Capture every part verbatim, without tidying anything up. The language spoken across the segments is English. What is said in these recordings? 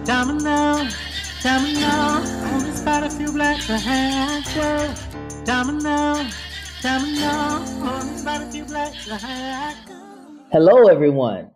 Domino, domino, only spot a few black behind you. Domino, domino, only spot a few black behind you. Hello, everyone.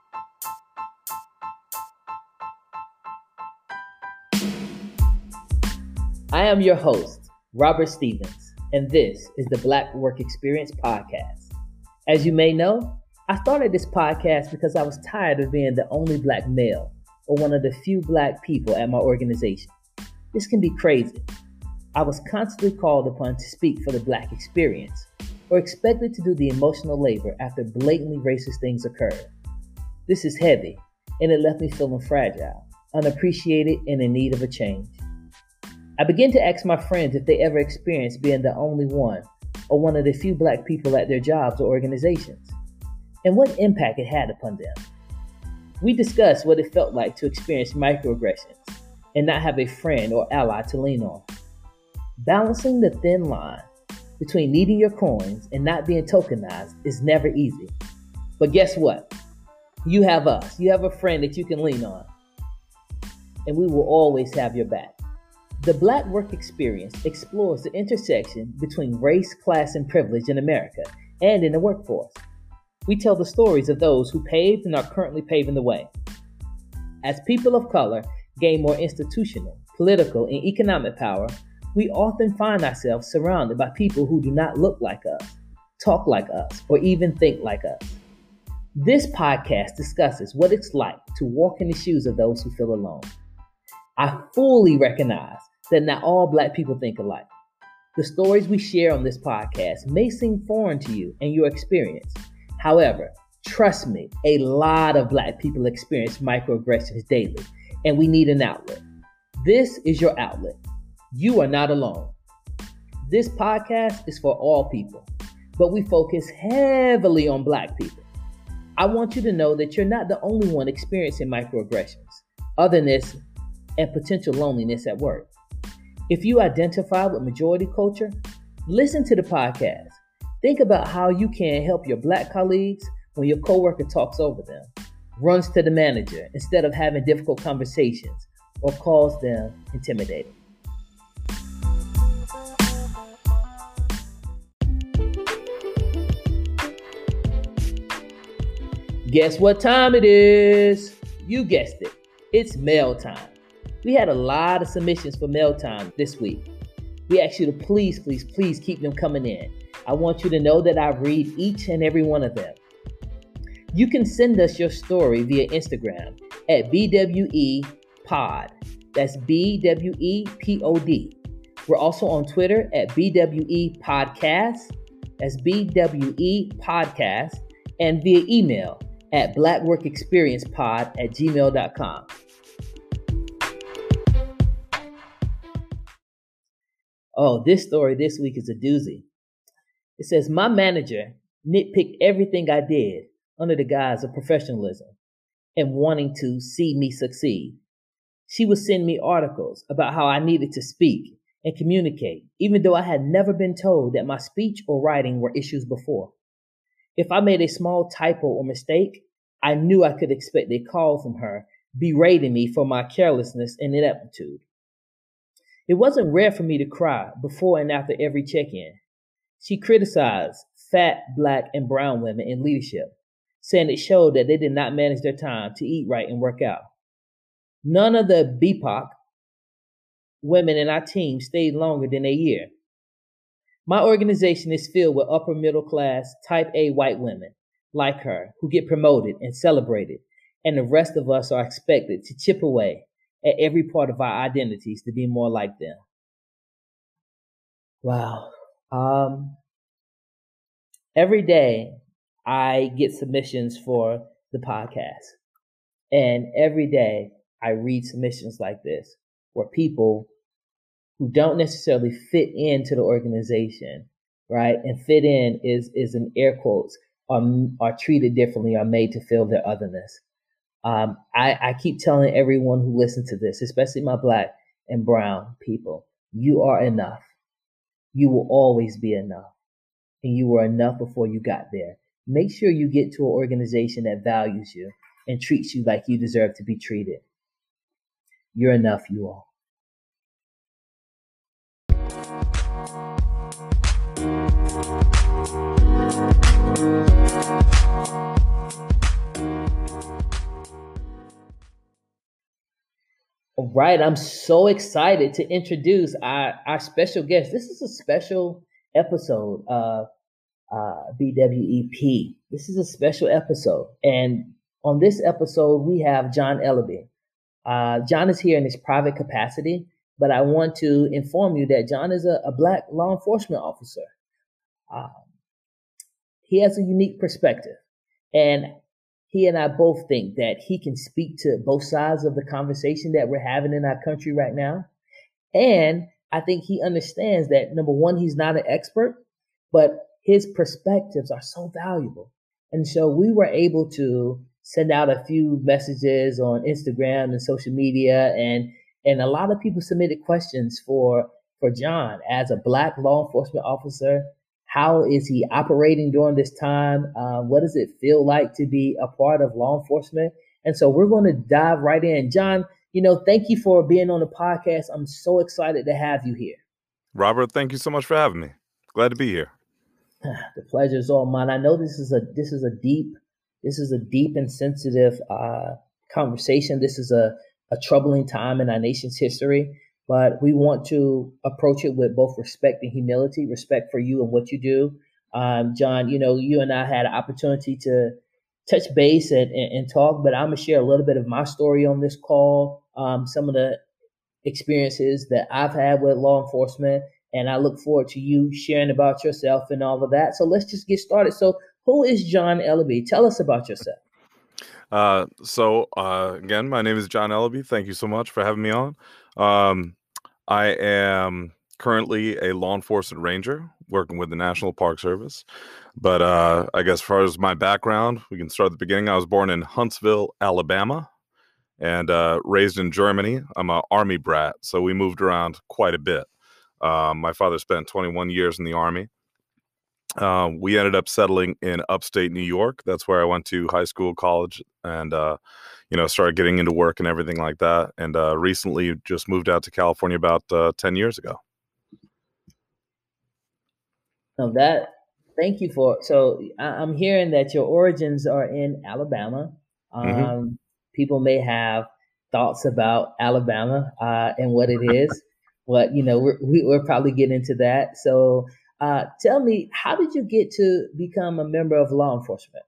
I am your host, Robert Stevens, and this is the Black Work Experience Podcast. As you may know, I started this podcast because I was tired of being the only black male or one of the few black people at my organization. This can be crazy. I was constantly called upon to speak for the black experience or expected to do the emotional labor after blatantly racist things occurred. This is heavy, and it left me feeling fragile, unappreciated, and in need of a change. I began to ask my friends if they ever experienced being the only one or one of the few black people at their jobs or organizations, and what impact it had upon them. We discussed what it felt like to experience microaggressions and not have a friend or ally to lean on. Balancing the thin line between needing your coins and not being tokenized is never easy. But guess what? You have us. You have a friend that you can lean on. And we will always have your back. The Black Work Experience explores the intersection between race, class, and privilege in America and in the workforce. We tell the stories of those who paved and are currently paving the way. As people of color gain more institutional, political, and economic power, we often find ourselves surrounded by people who do not look like us, talk like us, or even think like us. This podcast discusses what it's like to walk in the shoes of those who feel alone. I fully recognize that not all black people think alike. The stories we share on this podcast may seem foreign to you and your experience. However, trust me, a lot of black people experience microaggressions daily, and we need an outlet. This is your outlet. You are not alone. This podcast is for all people, but we focus heavily on black people. I want you to know that you're not the only one experiencing microaggressions, otherness, and potential loneliness at work. If you identify with majority culture, listen to the podcast. Think about how you can help your black colleagues when your coworker talks over them, runs to the manager instead of having difficult conversations, or calls them intimidating. Guess what time it is? You guessed it. It's mail time. We had a lot of submissions for mail time this week. We ask you to please, please, please keep them coming in. I want you to know that I read each and every one of them. You can send us your story via Instagram at B W E Pod. That's B W E P O D. We're also on Twitter at B W E Podcast. That's B W E Podcast. And via email at blackworkexperiencepod at gmail dot com. Oh, this story this week is a doozy. It says, my manager nitpicked everything I did under the guise of professionalism and wanting to see me succeed. She would send me articles about how I needed to speak and communicate, even though I had never been told that my speech or writing were issues before. If I made a small typo or mistake, I knew I could expect a call from her berating me for my carelessness and ineptitude. It wasn't rare for me to cry before and after every check-in. She criticized fat, black, and brown women in leadership, saying it showed that they did not manage their time to eat right and work out. None of the B P O C women in our team stayed longer than a year. My organization is filled with upper middle class, type A white women like her who get promoted and celebrated, and the rest of us are expected to chip away at every part of our identities to be more like them. Wow. Um, every day I get submissions for the podcast, and every day I read submissions like this where people who don't necessarily fit into the organization, right? And fit in is, is in air quotes, are, are treated differently, are made to feel their otherness. Um, I, I keep telling everyone who listens to this, especially my black and brown people, you are enough. You will always be enough. And you were enough before you got there. Make sure you get to an organization that values you and treats you like you deserve to be treated. You're enough, you all. All right, I'm so excited to introduce our, our special guest. This is a special episode of uh, B W E P. This is a special episode. And on this episode, we have John Ellaby. Uh, John is here in his private capacity, but I want to inform you that John is a, a Black law enforcement officer. Um, he has a unique perspective. And he and I both think that he can speak to both sides of the conversation that we're having in our country right now. And I think he understands that, number one, he's not an expert, but his perspectives are so valuable. And so we were able to send out a few messages on Instagram and social media, and and a lot of people submitted questions for for John as a Black law enforcement officer. How is he operating during this time? Uh, what does it feel like to be a part of law enforcement? And so we're going to dive right in. John, you know, thank you for being on the podcast. I'm so excited to have you here. Robert, thank you so much for having me. Glad to be here. The pleasure is all mine. I know this is a this is a deep this is a deep and sensitive uh, conversation. This is a, a troubling time in our nation's history. But we want to approach it with both respect and humility, respect for you and what you do. Um, John, you know, you and I had an opportunity to touch base and, and, and talk, but I'm going to share a little bit of my story on this call, um, some of the experiences that I've had with law enforcement, and I look forward to you sharing about yourself and all of that. So let's just get started. So who is John Ellaby? Tell us about yourself. Uh, so, uh, again, my name is John Ellaby. Thank you so much for having me on. Um, I am currently a law enforcement ranger working with the National Park Service. But uh, I guess as far as my background, we can start at the beginning. I was born in Huntsville, Alabama, and uh, raised in Germany. I'm an Army brat, so we moved around quite a bit. Um, my father spent twenty-one years in the Army. Um, we ended up settling in upstate New York. That's where I went to high school, college, and, uh, you know, started getting into work and everything like that. And uh, recently just moved out to California about uh, ten years ago. Now that, thank you for, so I'm hearing that your origins are in Alabama. Um, mm-hmm. People may have thoughts about Alabama uh, and what it is, but, you know, we're, we, we're probably getting into that. So uh, tell me, how did you get to become a member of law enforcement?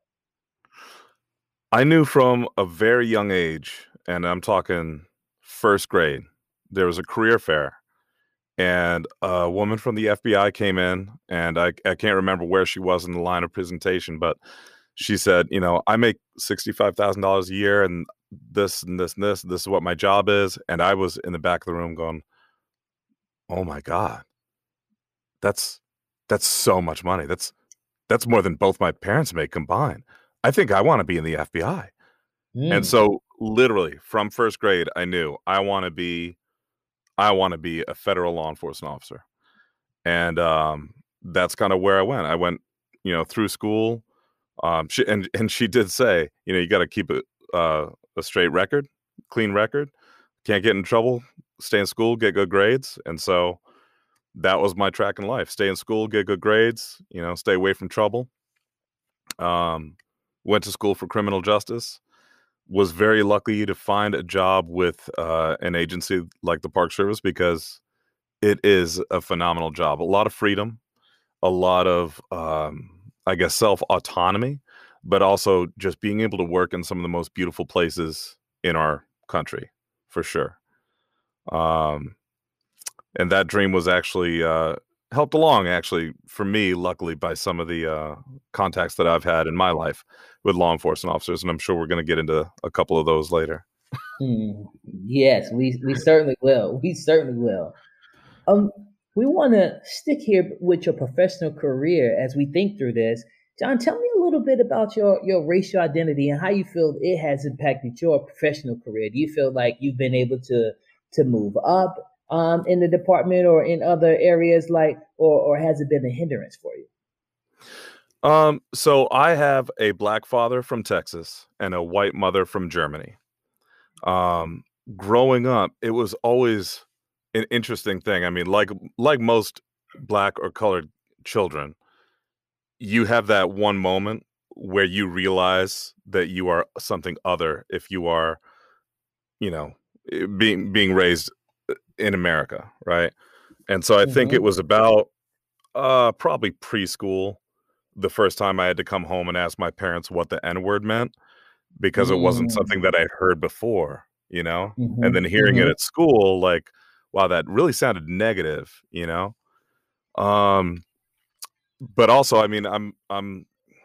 I knew from a very young age, and I'm talking first grade, there was a career fair, and a woman from the F B I came in, and I, I can't remember where she was in the line of presentation, but she said, you know, I make sixty-five thousand dollars a year, and this and this and this, this is what my job is. And I was in the back of the room going, oh my God, that's, that's so much money. That's, that's more than both my parents make combined. I think I want to be in the F B I. Mm. And so literally from first grade, I knew I want to be, I want to be a federal law enforcement officer. And um, that's kind of where I went. I went, you know, through school. Um, she, and, and she did say, you know, you got to keep a, uh, a straight record, clean record. Can't get in trouble, stay in school, get good grades. And so that was my track in life. Stay in school, get good grades, you know, stay away from trouble. Um, went to school for criminal justice, was very lucky to find a job with uh, an agency like the Park Service because it is a phenomenal job. A lot of freedom, a lot of, um, I guess, self-autonomy, but also just being able to work in some of the most beautiful places in our country, for sure. Um, and that dream was actually uh, helped along, actually, for me, luckily, by some of the uh, contacts that I've had in my life with law enforcement officers. And I'm sure we're going to get into a couple of those later. Hmm. Yes, we, we certainly will. We certainly will. Um, we want to stick here with your professional career as we think through this. John, tell me a little bit about your, your racial identity and how you feel it has impacted your professional career. Do you feel like you've been able to to move up um, in the department or in other areas, like, or, or has it been a hindrance for you? Um, so I have a black father from Texas and a white mother from Germany. Um, growing up, it was always an interesting thing. I mean, like like most black or colored children, you have that one moment where you realize that you are something other if you are, you know, eh, being being raised in America, right? And so I think it Mm-hmm. was about uh probably preschool the first time I had to come home and ask my parents what the N-word meant because it wasn't something Mm. that I'd heard before, you know? And then Mm-hmm. hearing it Mm-hmm. at school, like, wow, that really sounded negative, you know? Um, but also, I mean, I'm I'm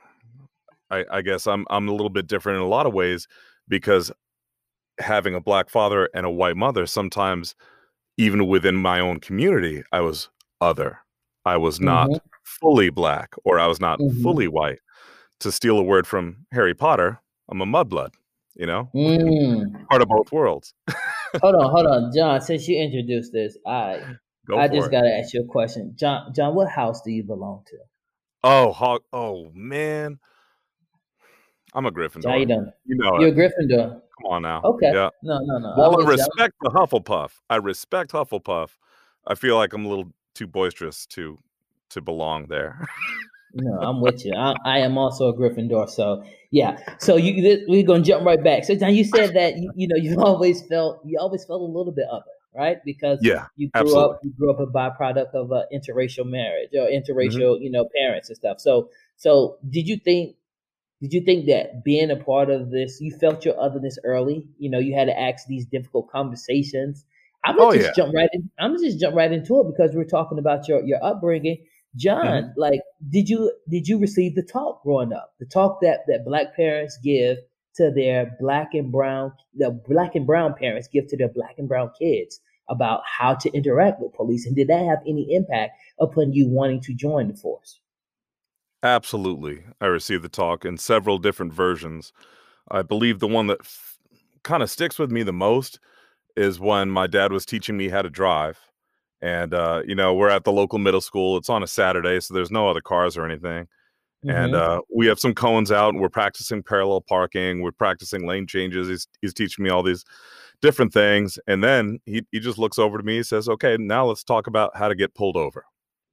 I, I guess I'm I'm a little bit different in a lot of ways because having a black father and a white mother, sometimes even within my own community, I was other. I was Mm-hmm. not fully black or I was not fully Mm-hmm. white. To steal a word from Harry Potter, I'm a mudblood, you know, Mm. part of both worlds. Hold on, hold on, John. Since you introduced this, I Go I for just it. gotta ask you a question, John. John, what house do you belong to? Oh, hog. Oh, man. I'm a John, you Gryffindor. don't. You know You're it. a Gryffindor. Come on now. Okay. Yeah. No, no, no. While I'm I with you. respect the Hufflepuff, I respect Hufflepuff. I feel like I'm a little too boisterous to to belong there. No, I'm with you. I, I am also a Gryffindor. So yeah. So you th- we're gonna jump right back. So John, you said that you, you know you always felt you always felt a little bit other, right? Because Yeah, you grew absolutely. up you grew up a byproduct of a interracial marriage or Mhm. interracial you know parents and stuff. So so did you think did you think that being a part of this, you felt your otherness early? You know, you had to ask these difficult conversations. I'm gonna Oh, yeah. just jump right in. I'm gonna just jump right into it because we're talking about your your upbringing. Mhm. John, like, did you did you receive the talk growing up? The talk that that black parents give to their black and brown the black and brown parents give to their black and brown kids about how to interact with police, and did that have any impact upon you wanting to join the force? Absolutely. I received the talk in several different versions. I believe the one that f kinda sticks with me the most is when my dad was teaching me how to drive. And, uh, you know, we're at the local middle school. It's on a Saturday, so there's no other cars or anything. And, Mm-hmm. uh, we have some cones out, and we're practicing parallel parking. We're practicing lane changes. He's he's teaching me all these different things. And then he he just looks over to me, he says, "Okay, now let's talk about how to get pulled over."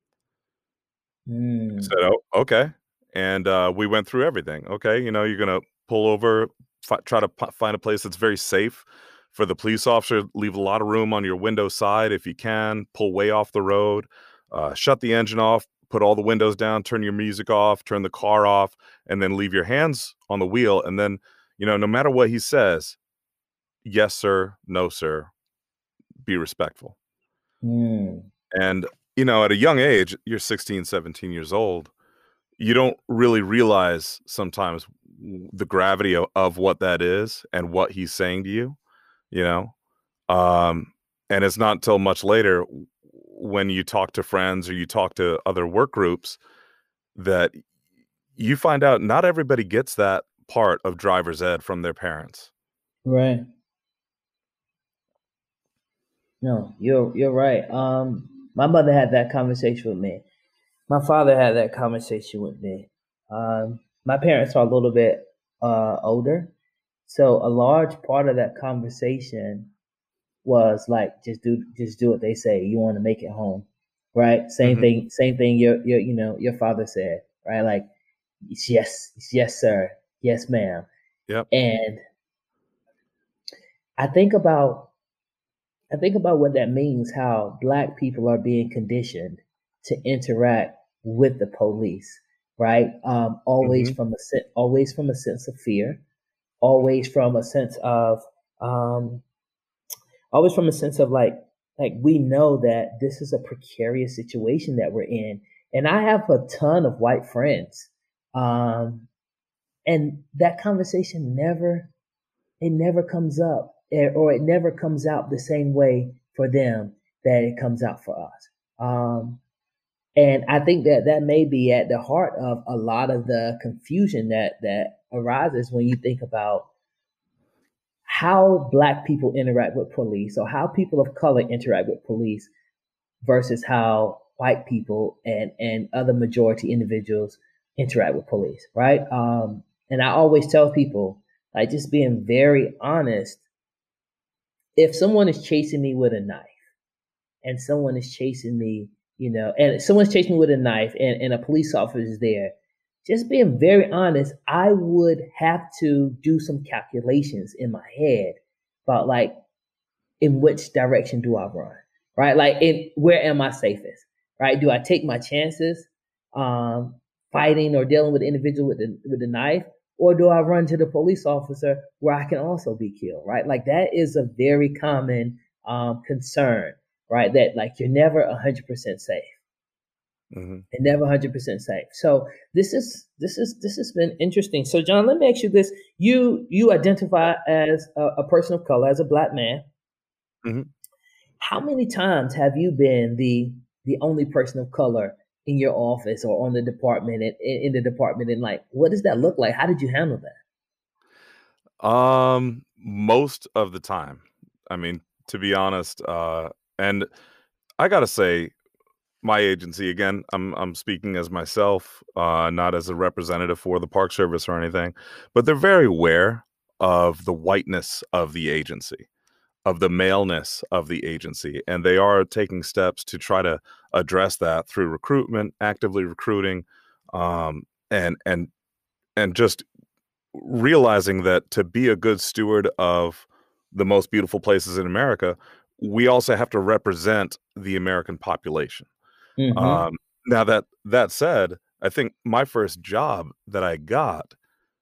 I Mm. said, "Oh, okay." And, uh, we went through everything. Okay, you know, you're gonna pull over, fi try to p find a place that's very safe for the police officer, leave a lot of room on your window side if you can, pull way off the road, uh, shut the engine off, put all the windows down, turn your music off, turn the car off, and then leave your hands on the wheel, and then, you know, no matter what he says, "Yes, sir. No, sir. Be respectful." Mm. And, you know, at a young age, you're sixteen, seventeen years old, you don't really realize sometimes w the gravity o of what that is and what he's saying to you, you know? Um, and it's not until much later w when you talk to friends or you talk to other work groups that y you find out not everybody gets that part of driver's ed from their parents. Right. No, you're you're right. Um, my mother had that conversation with me. My father had that conversation with me. Um, my parents are a little bit uh, older, so a large part of that conversation was like, just do just do what they say. You want to make it home, right? Same Mhm. thing. Same thing. Your your you know your father said, right? Like, yes, yes, sir, yes, ma'am. Yep. And I think about I think about what that means, how black people are being conditioned to interact with the police, right? Um, always Mhm. from a sen- always from a sense of fear, always from a sense of um, always from a sense of like like we know that this is a precarious situation that we're in, and I have a ton of white friends, um, and that conversation never it never comes up eh, or it never comes out the same way for them that it comes out for us. Um, and I think that that may be at the heart of a lot of the confusion that that arises when you think about how black people interact with police or how people of color interact with police versus how white people and and other majority individuals interact with police, right? Um, and I always tell people, like, just being very honest, if someone is chasing me with a knife and someone is chasing me, you know, and someone's chasing me with a knife and, and a police officer is there, just being very honest, I would have to do some calculations in my head about like, in which direction do I run, right? Like, in, where am I safest, right? Do I take my chances um, fighting or dealing with the individual with the, with the knife? Or do I run to the police officer where I can also be killed, right? Like, that is a very common um, concern, right? That like, you're never one hundred percent safe. Mm-hmm. And never one hundred percent safe. So this is this is this has been interesting. So John, let me ask you this: you you identify as a, a person of color, as a Black man. Mm-hmm. How many times have you been the the only person of color in your office or on the department in, in the department? And like, what does that look like? How did you handle that? Um, most of the time. I mean, to be honest, uh, and I gotta say, my agency, again, I'm I'm speaking as myself, uh, not as a representative for the Park Service or anything, but they're very aware of the whiteness of the agency, of the maleness of the agency, and they are taking steps to try to address that through recruitment, actively recruiting, um, and and and just realizing that to be a good steward of the most beautiful places in America, we also have to represent the American population. Mm-hmm. Um, now that that said, I think my first job that I got,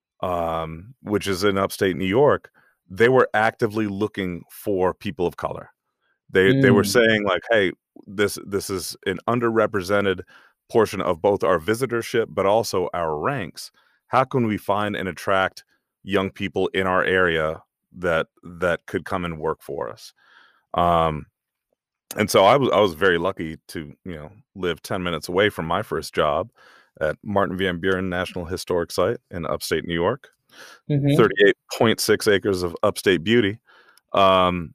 um, which is in upstate New York, they were actively looking for people of color. They mm. they were saying like, hey, this this is an underrepresented portion of both our visitorship, but also our ranks. How can we find and attract young people in our area that that could come and work for us? Um, And so I was I was very lucky to, you know, live ten minutes away from my first job at Martin Van Buren National Historic Site in upstate New York, mm-hmm. thirty-eight point six acres of upstate beauty. Um,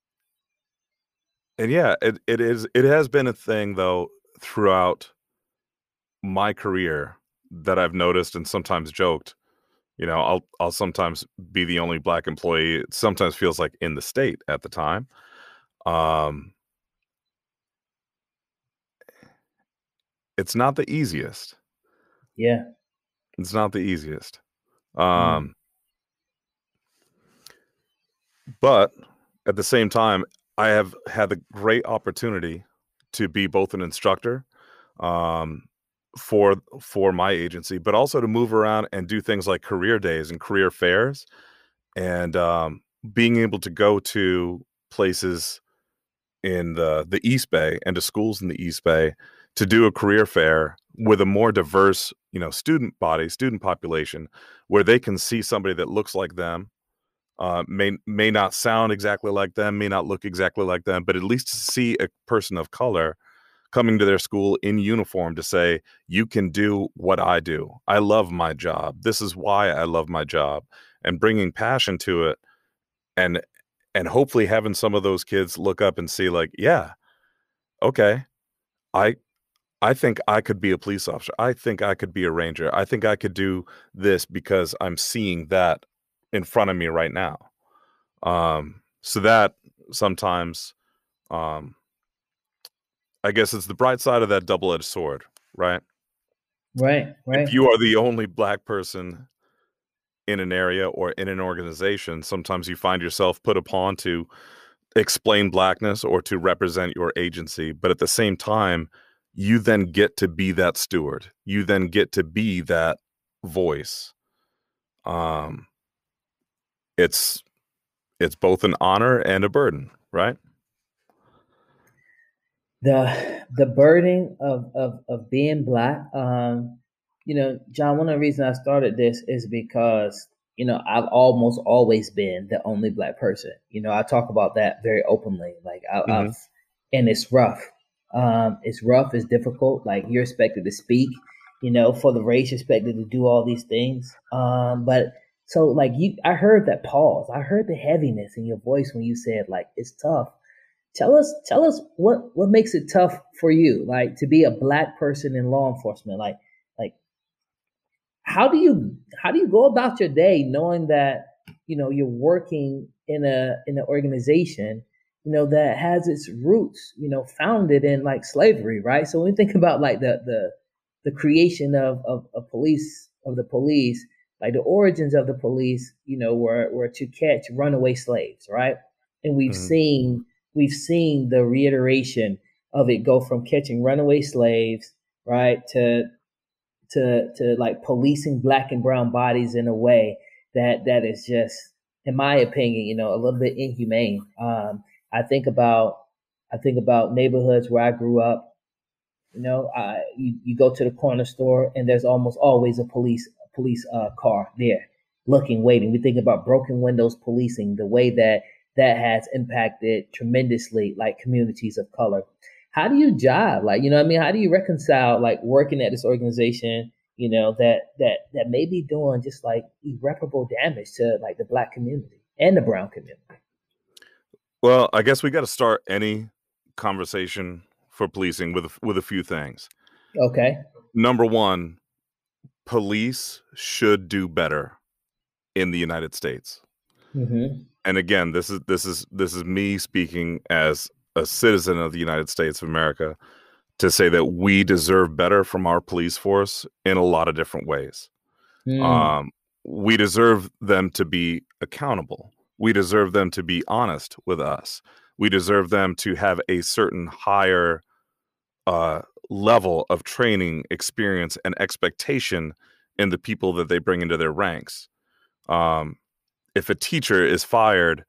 and yeah, it, it is it has been a thing though throughout my career that I've noticed and sometimes joked. You know, I'll I'll sometimes be the only Black employee. It sometimes feels like in the state at the time. Um, It's not the easiest. Yeah. It's not the easiest. Um, mm. But at the same time, I have had the great opportunity to be both an instructor um, for for my agency, but also to move around and do things like career days and career fairs, and um, being able to go to places in the, the East Bay and to schools in the East Bay to do a career fair with a more diverse, you know, student body, student population, where they can see somebody that looks like them, uh, may may not sound exactly like them, may not look exactly like them, but at least to see a person of color coming to their school in uniform to say, you can do what I do. I love my job. This is why I love my job, and bringing passion to it, and and hopefully having some of those kids look up and see like, yeah, okay, I I think I could be a police officer. I think I could be a ranger. I think I could do this because I'm seeing that in front of me right now. Um, so that sometimes, um, I guess it's the bright side of that double-edged sword, right? Right, right. If you are the only Black person in an area or in an organization, sometimes you find yourself put upon to explain Blackness or to represent your agency. But at the same time, you then get to be that steward. You then get to be that voice. Um, it's it's both an honor and a burden, right? The the burden of of of being Black. Um, you know, John, one of the reasons I started this is because, you know, I've almost always been the only Black person. You know, I talk about that very openly. Like, I, mm-hmm. I've, and it's rough. Um, it's rough. It's difficult. Like, you're expected to speak, you know, for the race, you're expected to do all these things. Um, but so like you, I heard that pause. I heard the heaviness in your voice when you said like, it's tough. Tell us, tell us what, what makes it tough for you, like to be a Black person in law enforcement. Like, like, how do you, how do you go about your day knowing that, you know, you're working in a in an organization, you know, that has its roots, you know, founded in like slavery, right? So when we think about like the the the creation of of, of police of the police, like the origins of the police, you know, were were to catch runaway slaves, right? And we've Mhm. seen we've seen the reiteration of it go from catching runaway slaves, right, to to to like policing black and brown bodies in a way that that is just, in my opinion, you know, a little bit inhumane. Um, I think about I think about neighborhoods where I grew up. You know, I, you, you go to the corner store and there's almost always a police a police uh, car there, looking, waiting. We think about broken windows policing, the way that that has impacted tremendously like communities of color. How do you jive? Like, you know what I mean? How do you reconcile like working at this organization, you know, that that that may be doing just like irreparable damage to like the black community and the brown community? Well, I guess we got to start any conversation for policing with a, with a few things. Okay. Number one, police should do better in the United States. Mm-hmm. And again, this is this is this is me speaking as a citizen of the United States of America to say that we deserve better from our police force in a lot of different ways. Mm. Um, we deserve them to be accountable. We deserve them to be honest with us. We deserve them to have a certain higher uh, level of training, experience, and expectation in the people that they bring into their ranks. Um, if a teacher is fired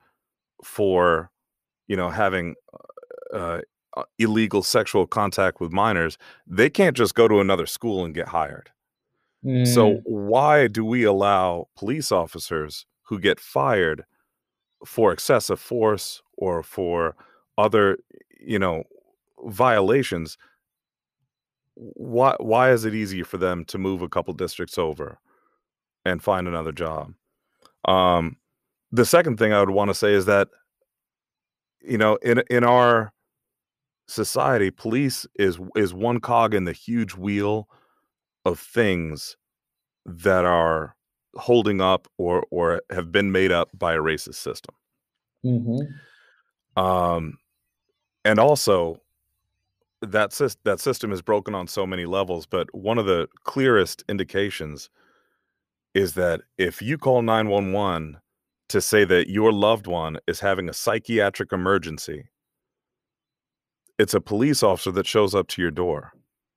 for, you know, having uh, uh, illegal sexual contact with minors, they can't just go to another school and get hired. Mm. So why do we allow police officers who get fired for excessive force or for other, you know, violations? Why why is it easier for them to move a couple districts over and find another job? Um, the second thing I would want to say is that, you know, in in our society, police is is one cog in the huge wheel of things that are holding up or or have been made up by a racist system. Mm-hmm. Um, and also that sys- that system is broken on so many levels. But one of the clearest indications is that if you call nine one one to say that your loved one is having a psychiatric emergency, it's a police officer that shows up to your door.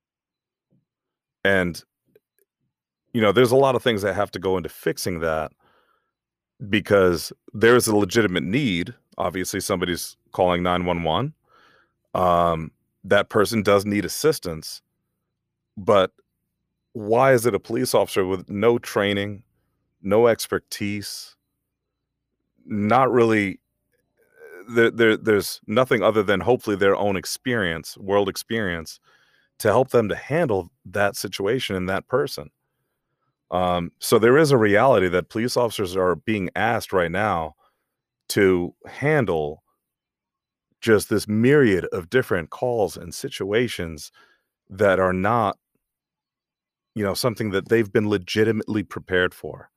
And, you know, there's a lot of things that have to go into fixing that because there's a legitimate need. Obviously, somebody's calling nine one one. Um, that person does need assistance. But why is it a police officer with no training, no expertise, not really there, there there's nothing other than hopefully their own experience, world experience, to help them to handle that situation and that person. Um, so there is a reality that police officers are being asked right now to handle just this myriad of different calls and situations that are not, you know, something that they've been legitimately prepared for.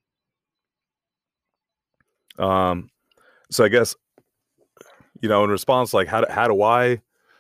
Um, so I guess, you know, in response, like, how do, how do I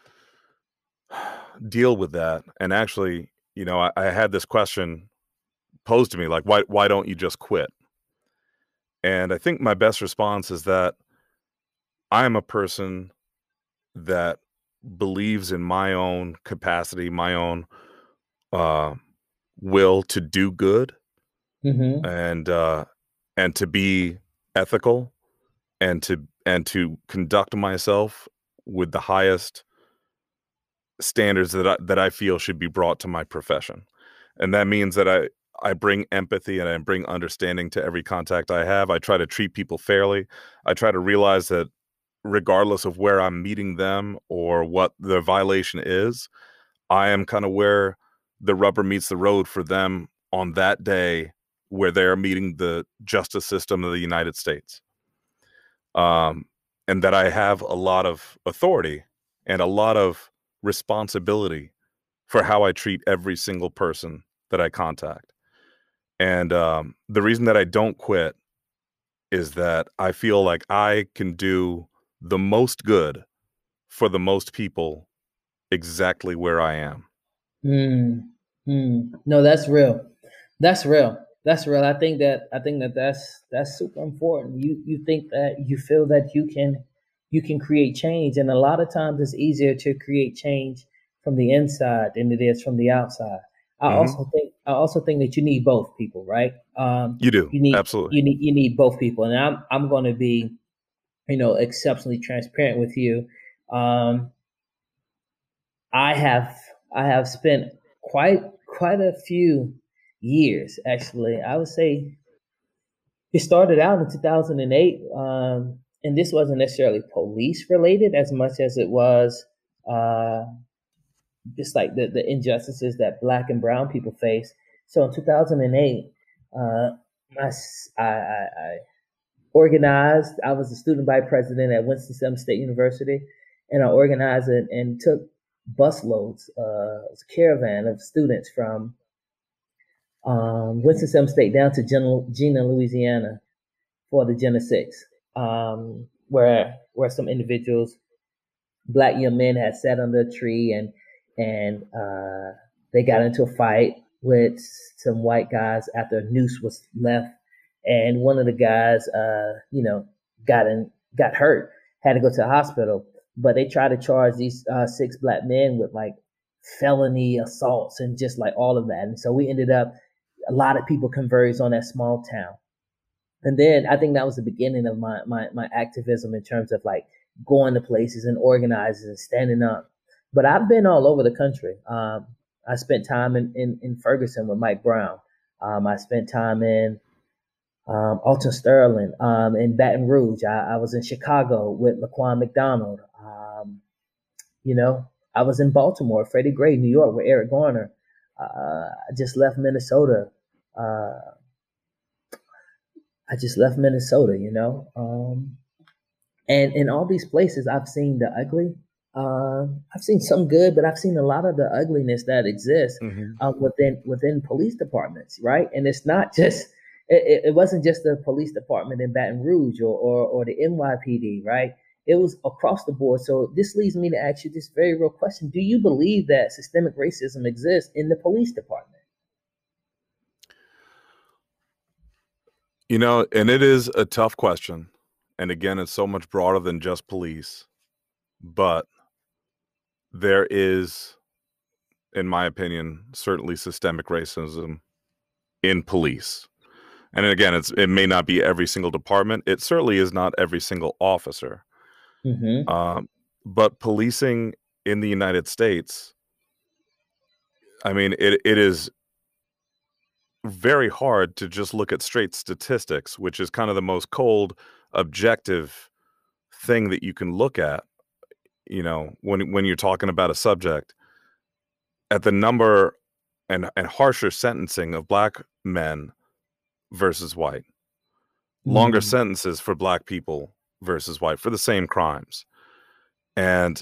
deal with that? And actually, you know, I, I had this question posed to me, like, why, why don't you just quit? And I think my best response is that I'm a person that believes in my own capacity, my own uh, will to do good, Mm-hmm. and uh, and to be ethical, and to and to conduct myself with the highest standards that I, that I feel should be brought to my profession. And that means that I, I bring empathy and I bring understanding to every contact I have. I try to treat people fairly. I try to realize that regardless of where I'm meeting them or what the violation is, I am kind of where the rubber meets the road for them on that day where they're meeting the justice system of the United States. Um, and that I have a lot of authority and a lot of responsibility for how I treat every single person that I contact. And um, the reason that I don't quit is that I feel like I can do the most good for the most people exactly where I am. Mm, mm. No, that's real. That's real. That's real. I think that I think that that's that's super important. You you think that you feel that you can you can create change, and a lot of times it's easier to create change from the inside than it is from the outside. I Hmm. also think I also think that you need both people, right? Um, You do. you need Absolutely. you need you need both people, and I'm I'm going to be you know exceptionally transparent with you. Um, I have I have spent quite quite a few years actually. I would say it started out in two thousand eight, um, and this wasn't necessarily police related as much as it was uh, just like the, the injustices that Black and Brown people face. So in two thousand eight, uh, I, I, I organized. I was the student body president at Winston-Salem State University, and I organized it and took busloads, uh, a caravan of students from um, Winston-Salem State down to Jena, Louisiana for the Jena Six, um, where where some individuals, Black young men, had sat under a tree and and uh, they got into a fight with some white guys after a noose was left, and one of the guys, uh, you know, got in, got hurt, had to go to the hospital. But they tried to charge these uh, six Black men with like felony assaults and just like all of that. And so we ended up, a lot of people converged on that small town. And then I think that was the beginning of my, my, my activism in terms of like going to places and organizing and standing up. But I've been all over the country. Um, I spent time in, in, in Ferguson with Mike Brown. Um, I spent time in um, Alton Sterling, um, in Baton Rouge. I, I was in Chicago with Laquan McDonald. Um, you know, I was in Baltimore, Freddie Gray, New York with Eric Garner. Uh, I just left Minnesota. Uh, I just left Minnesota, you know. Um, and in all these places, I've seen the ugly. Um, I've seen some good, but I've seen a lot of the ugliness that exists Hmm. um, within within police departments, right? And it's not just it, it wasn't just the police department in Baton Rouge or, or or the N Y P D, right? It was across the board. So this leads me to ask you this very real question: do you believe that systemic racism exists in the police department? You know, and it is a tough question. And again, it's so much broader than just police. But there is, in my opinion, certainly systemic racism in police. And again, it's it may not be every single department. It certainly is not every single officer. Mm-hmm. Um, but policing in the United States, I mean, it it is very hard to just look at straight statistics, which is kind of the most cold, objective thing that you can look at, you know, when when you're talking about a subject, at the number and and harsher sentencing of Black men versus white, longer Mm-hmm. sentences for Black people versus white for the same crimes. And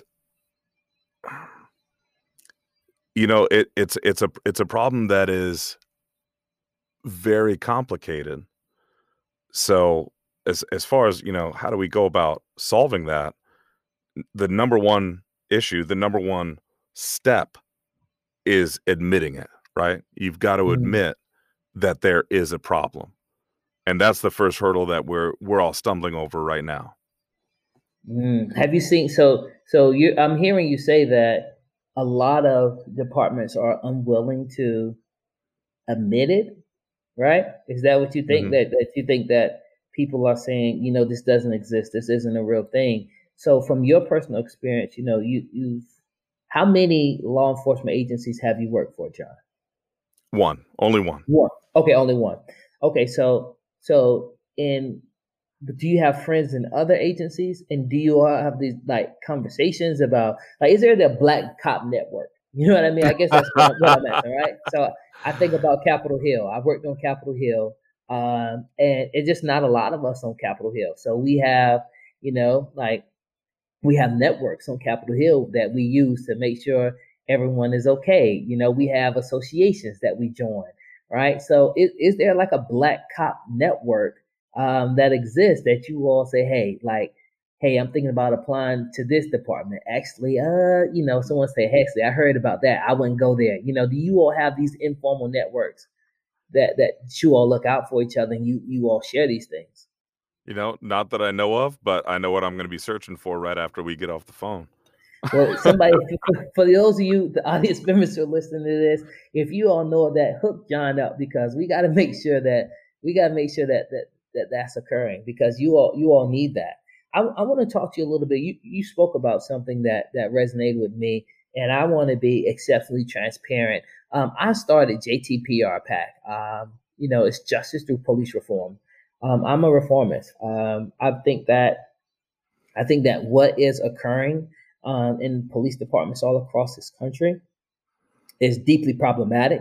you know, it it's it's a it's a problem that is very complicated. So as as far as, you know, how do we go about solving that? The number one issue, the number one step is admitting it, right? You've got to Mm-hmm. admit that there is a problem. And that's the first hurdle that we're we're all stumbling over right now. Mm. Have you seen so so you I'm hearing you say that a lot of departments are unwilling to admit it, right? Is that what you think Mhm. that that you think that people are saying, you know, this doesn't exist, this isn't a real thing. So from your personal experience, you know, you you've how many law enforcement agencies have you worked for, John? One, only one. One. Okay, only one. Okay, so so in but do you have friends in other agencies, and do you all have these like conversations about like is there the Black Cop Network? You know what I mean? I guess that's what I'm, what I'm asking, right? So I think about Capitol Hill. I worked on Capitol Hill, um, and it's just not a lot of us on Capitol Hill. So we have, you know, like we have networks on Capitol Hill that we use to make sure everyone is okay. You know, we have associations that we join, right? So is, is there like a Black Cop Network um, that exist that you all say, hey, like, hey, I'm thinking about applying to this department. Actually, uh, you know, someone say, hey, actually, I heard about that. I wouldn't go there. You know, do you all have these informal networks that that you all look out for each other and you you all share these things? You know, not that I know of, but I know what I'm going to be searching for right after we get off the phone. Well, somebody, for those of you, the audience members who are listening to this, if you all know that, hook John up, because we got to make sure that we got to make sure that that that that's occurring, because you all you all need that. I, I want to talk to you a little bit. You you spoke about something that that resonated with me, and I want to be exceptionally transparent. Um, I started J T P R PAC. Um, you know, it's Justice Through Police Reform. Um, I'm a reformist. Um, I think that I think that what is occurring um, in police departments all across this country is deeply problematic,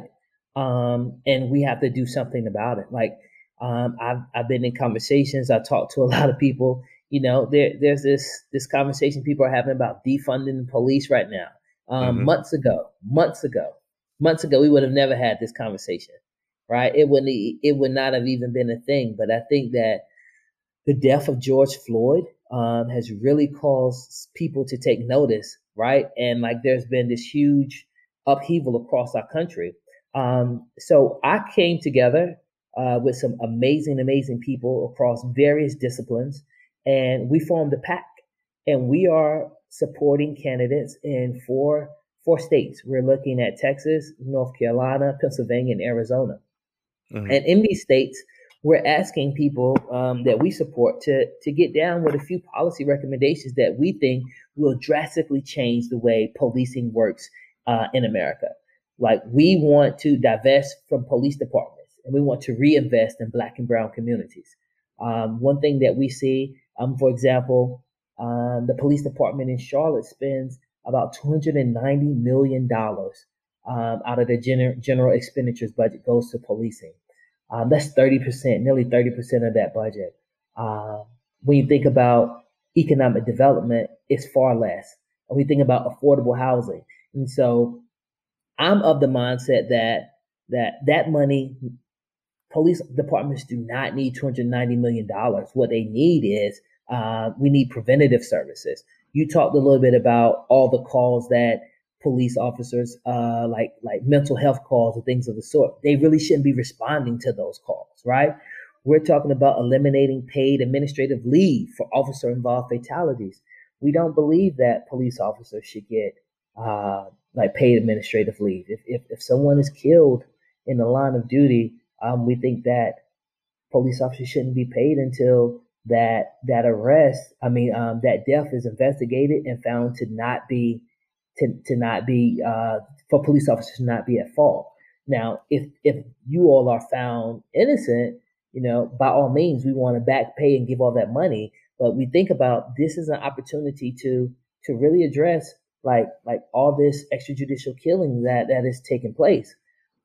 um, and we have to do something about it. Like um, I've I've been in conversations. I talked to a lot of people. You know, there there's this this conversation people are having about defunding the police right now. Um, Mm-hmm. months ago, months ago, months ago, we would have never had this conversation, right? It wouldn't e- it would not have even been a thing. But I think that the death of George Floyd um, has really caused people to take notice, right? And like there's been this huge upheaval across our country. Um, so I came together uh, with some amazing, amazing people across various disciplines, and we formed a PAC, and we are supporting candidates in four four states. We're looking at Texas, North Carolina, Pennsylvania, and Arizona. Mm-hmm. And in these states, we're asking people um, that we support to to get down with a few policy recommendations that we think will drastically change the way policing works uh, in America. Like we want to divest from police departments, and we want to reinvest in Black and Brown communities. Um, one thing that we see, um, for example, um, the police department in Charlotte spends about two hundred ninety million dollars um, out of the gener- general expenditures budget goes to policing. Um, that's thirty percent, nearly thirty percent of that budget. Uh, when you think about economic development, it's far less. When we think about affordable housing. And so I'm of the mindset that that that money, police departments do not need two hundred ninety million dollars. What they need is uh, we need preventative services. You talked a little bit about all the calls that police officers, uh, like like mental health calls and things of the sort. They really shouldn't be responding to those calls, right? We're talking about eliminating paid administrative leave for officer-involved fatalities. We don't believe that police officers should get uh, like paid administrative leave. If, if if someone is killed in the line of duty, um, we think that police officers shouldn't be paid until that that arrest, I mean, um, that death is investigated and found to not be to, to not be uh, for police officers to not be at fault. Now, if if you all are found innocent, you know, by all means, we want to back pay and give all that money. But we think about this is an opportunity to to really address like like all this extrajudicial killing that that is taking place.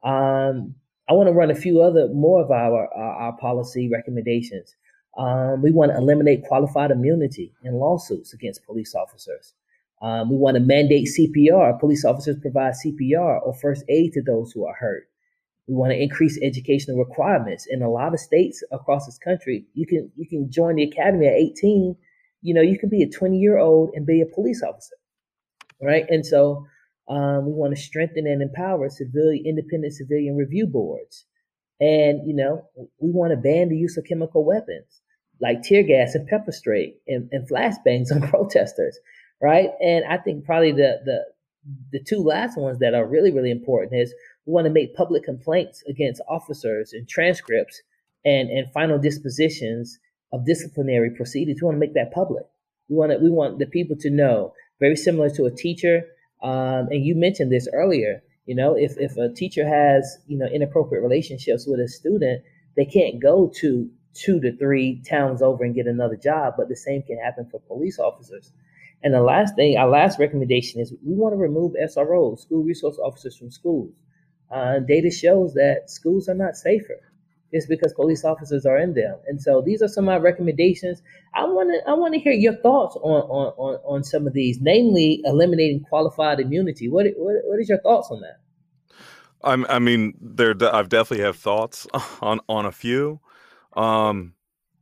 Um, I want to run a few other more of our our, our policy recommendations. Um, we want to eliminate qualified immunity in lawsuits against police officers. Um, we want to mandate C P R. Police officers provide C P R or first aid to those who are hurt. We want to increase educational requirements. In a lot of states across this country, you can you can join the academy at eighteen. You know, you can be a twenty year old and be a police officer, right? And so um, we want to strengthen and empower civilian independent civilian review boards. And you know, we want to ban the use of chemical weapons like tear gas and pepper spray and, and flashbangs on protesters, right? And I think probably the the the two last ones that are really really important is we want to make public complaints against officers and transcripts and and final dispositions of disciplinary proceedings. We want to make that public. We want to we want the people to know, very similar to a teacher. Um, and you mentioned this earlier. You know, if if a teacher has you know inappropriate relationships with a student, they can't go to two to three towns over and get another job. But the same can happen for police officers. And the last thing, our last recommendation is we want to remove S R Os, school resource officers, from schools. Uh, data shows that schools are not safer. It's because police officers are in them. And so these are some of my recommendations. I want to I want to hear your thoughts on, on, on, on some of these, namely eliminating qualified immunity. What what what is your thoughts on that? I'm, I mean, there. I've definitely have thoughts on on a few. Um,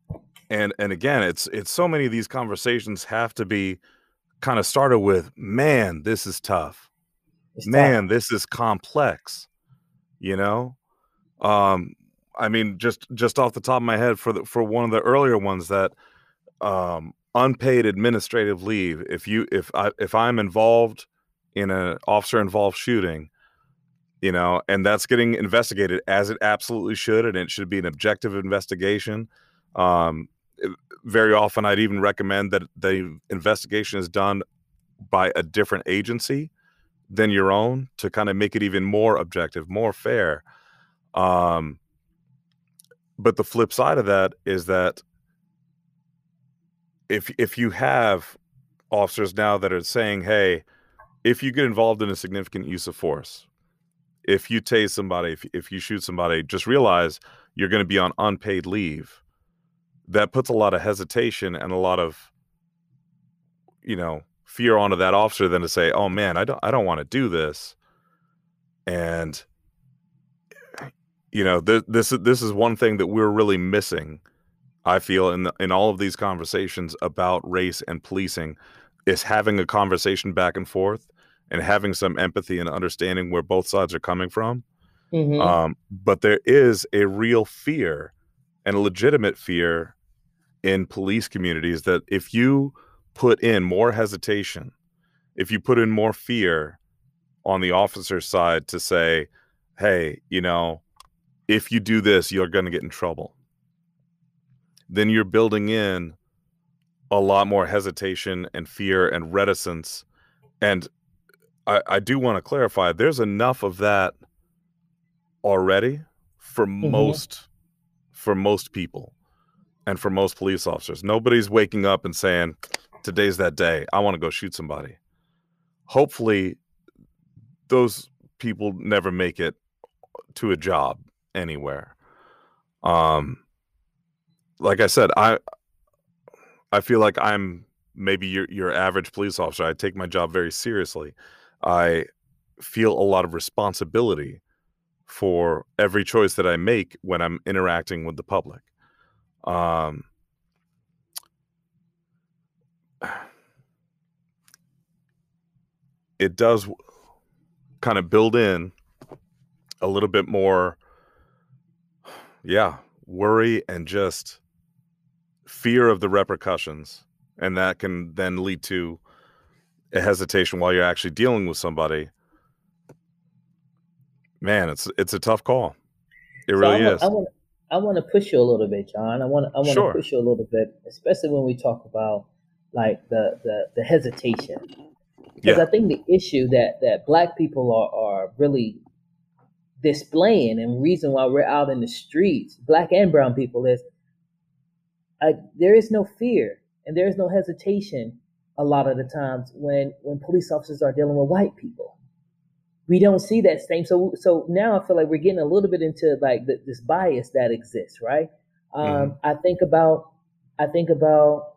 And and again, it's it's so many of these conversations have to be kind of started with, man, this is tough. It's tough. Man, this is complex, you know? Um, I mean, just just off the top of my head, for the for one of the earlier ones, that um, unpaid administrative leave. If you if I if I'm involved in an officer involved shooting, you know, and that's getting investigated as it absolutely should, and it should be an objective investigation. Um, it- very often, I'd even recommend that the investigation is done by a different agency than your own to kind of make it even more objective, more fair. Um, but the flip side of that is that if if you have officers now that are saying, hey, if you get involved in a significant use of force, if you tase somebody, if, if you shoot somebody, just realize you're going to be on unpaid leave. That puts a lot of hesitation and a lot of, you know, fear onto that officer than to say, oh man, I don't I don't want to do this. And you know, th- this this is one thing that we're really missing, I feel, in the, in all of these conversations about race and policing, is having a conversation back and forth and having some empathy and understanding where both sides are coming from. Mm-hmm. Um, but there is a real fear and a legitimate fear in police communities that if you put in more hesitation, if you put in more fear on the officer's side to say, hey, you know, if you do this, you're going to get in trouble, then you're building in a lot more hesitation and fear and reticence. And I, I do want to clarify, there's enough of that already for Mm-hmm. most for most people and for most police officers. Nobody's waking up and saying, today's that day, I want to go shoot somebody. Hopefully those people never make it to a job anywhere. Um, like I said, I I feel like I'm maybe your your average police officer. I take my job very seriously. I feel a lot of responsibility for every choice that I make when I'm interacting with the public. Um, it does kind of build in a little bit more, yeah, worry and just fear of the repercussions. And that can then lead to a hesitation while you're actually dealing with somebody. Man, it's it's a tough call. It So really I want, is. I want, I want to push you a little bit, John. I want, I want to Sure. push you a little bit, especially when we talk about like the the, the hesitation, because Yeah. I think the issue that that Black people are are really displaying, and reason why we're out in the streets, Black and brown people, is uh, there is no fear and there is no hesitation a lot of the times when when police officers are dealing with white people. We don't see that same. So so now I feel like we're getting a little bit into like the, this bias that exists, right? Um, Mhm. I think about I think about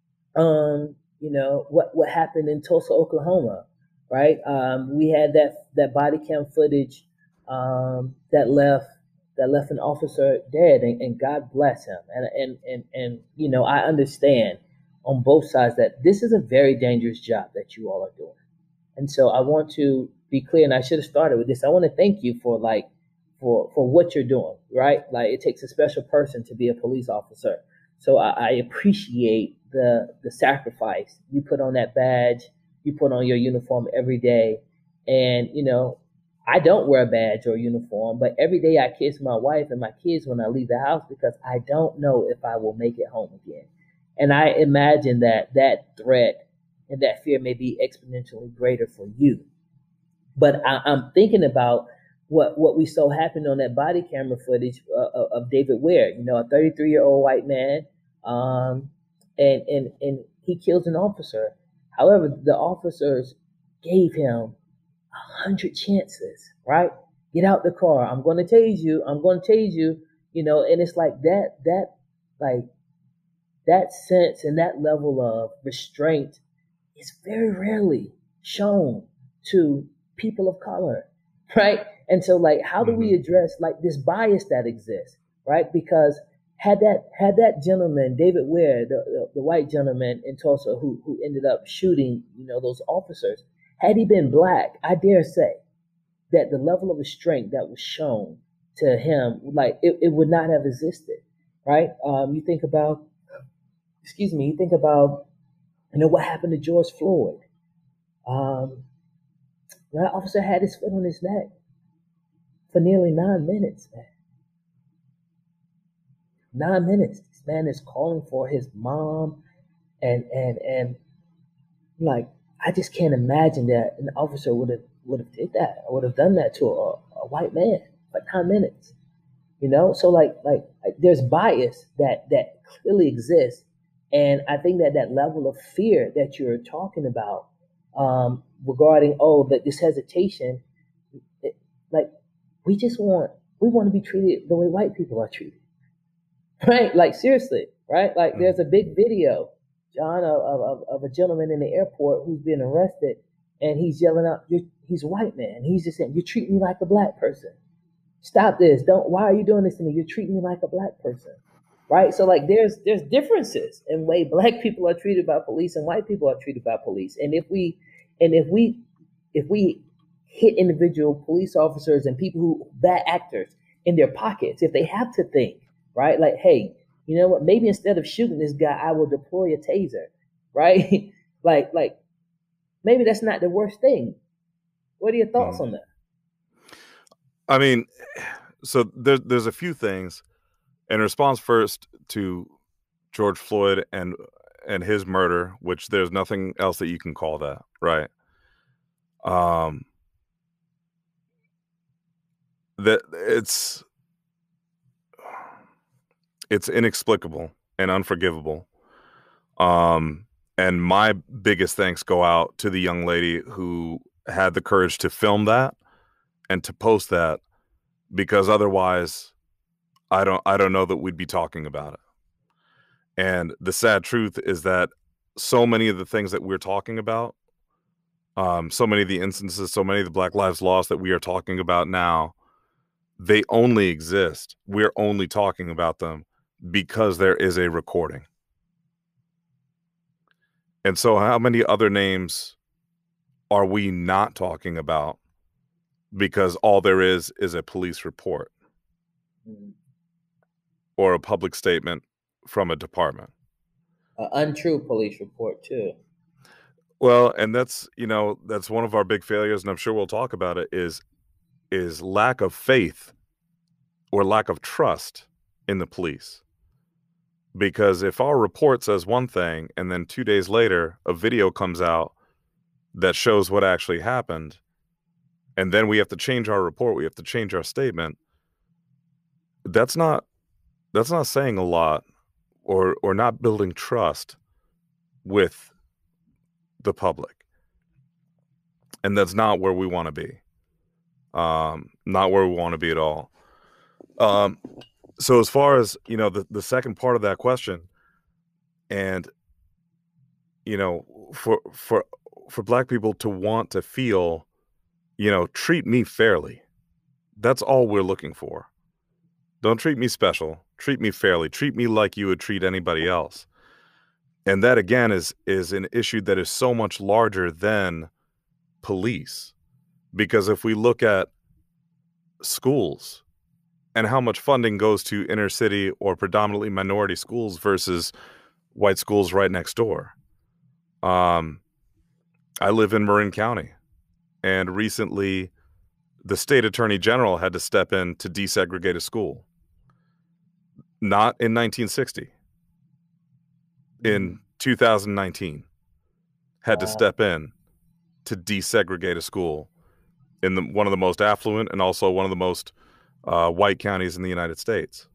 um, you know what what happened in Tulsa, Oklahoma, right? Um, we had that that body cam footage um, that left that left an officer dead, and, and God bless him. And and and and you know I understand on both sides that this is a very dangerous job that you all are doing. And so I want to be clear, and I should have started with this. I want to thank you for like for for what you're doing, right? Like it takes a special person to be a police officer. So I, I appreciate the the sacrifice you put on that badge, you put on your uniform every day. And you know, I don't wear a badge or a uniform, but every day I kiss my wife and my kids when I leave the house because I don't know if I will make it home again. And I imagine that that threat and that fear may be exponentially greater for you. But I, I'm thinking about what what we saw happen on that body camera footage uh, of of David Ware. You know, a thirty-three year old white man, um, and and and he kills an officer. However, the officers gave him a hundred chances. Right? Get out the car. I'm going to tase you. I'm going to tase you. You know, and it's like that that like that sense and that level of restraint is very rarely shown to people of color, right? And so, like, how do we Mhm. address like this bias that exists, right? Because had that had that gentleman, David Ware, the, the, the white gentleman in Tulsa who who ended up shooting, you know, those officers, had he been black, I dare say that the level of restraint that was shown to him, like it, it would not have existed, right? Um, you think about, excuse me, you think about, you know, what happened to George Floyd. Um, that officer had his foot on his neck for nearly nine minutes, man. Nine minutes. This man is calling for his mom, and and and like I just can't imagine that an officer would have would have did that. I would have done that to a, a white man for nine minutes. You know, so like like there's bias that that clearly exists, and I think that that level of fear that you're talking about um, regarding oh that this hesitation, it, like we just want we want to be treated the way white people are treated. Right? Like, seriously, right? Like, there's a big video, John, of, of, of a gentleman in the airport who's been arrested, and he's yelling out, you're, he's a white man. He's just saying, you treat me like a black person. Stop this. Don't, why are you doing this to me? You're treating me like a black person. Right? So, like, there's there's differences in way black people are treated by police and white people are treated by police. And if we, and if we, if we hit individual police officers and people who, bad actors in their pockets, if they have to think, right? Like, hey, you know what? Maybe instead of shooting this guy, I will deploy a taser, right? like, like maybe that's not the worst thing. What are your thoughts mm. on that? I mean, so there's there's a few things. In response first to George Floyd and and his murder, which there's nothing else that you can call that, right? Um, that it's. It's inexplicable and unforgivable. Um, and my biggest thanks go out to the young lady who had the courage to film that and to post that, because otherwise I don't I don't know that we'd be talking about it. And the sad truth is that so many of the things that we're talking about, um, so many of the instances, so many of the Black Lives Lost that we are talking about now, they only exist. We're only talking about them because there is a recording. And so how many other names are we not talking about because all there is is a police report mm. or a public statement from a department? An untrue police report too. Well, and that's, you know, that's one of our big failures, and I'm sure we'll talk about it, is is lack of faith or lack of trust in the police. Because if our report says one thing and then two days later a video comes out that shows what actually happened, and then we have to change our report, we have to change our statement, that's not that's not saying a lot or or not building trust with the public. And that's not where we want to be. Um, not where we want to be at all. Um, so as far as, you know, the, the second part of that question, and, you know, for, for, for Black people to want to feel, you know, treat me fairly. That's all we're looking for. Don't treat me special. Treat me fairly. Treat me like you would treat anybody else. And that, again, is, is an issue that is so much larger than police. Because if we look at schools and how much funding goes to inner city or predominantly minority schools versus white schools right next door. Um, I live in Marin County, and recently the state attorney general had to step in to desegregate a school. Not in nineteen sixty. In two thousand nineteen, had to step in to desegregate a school in the, one of the most affluent and also one of the most uh, white counties in the United States.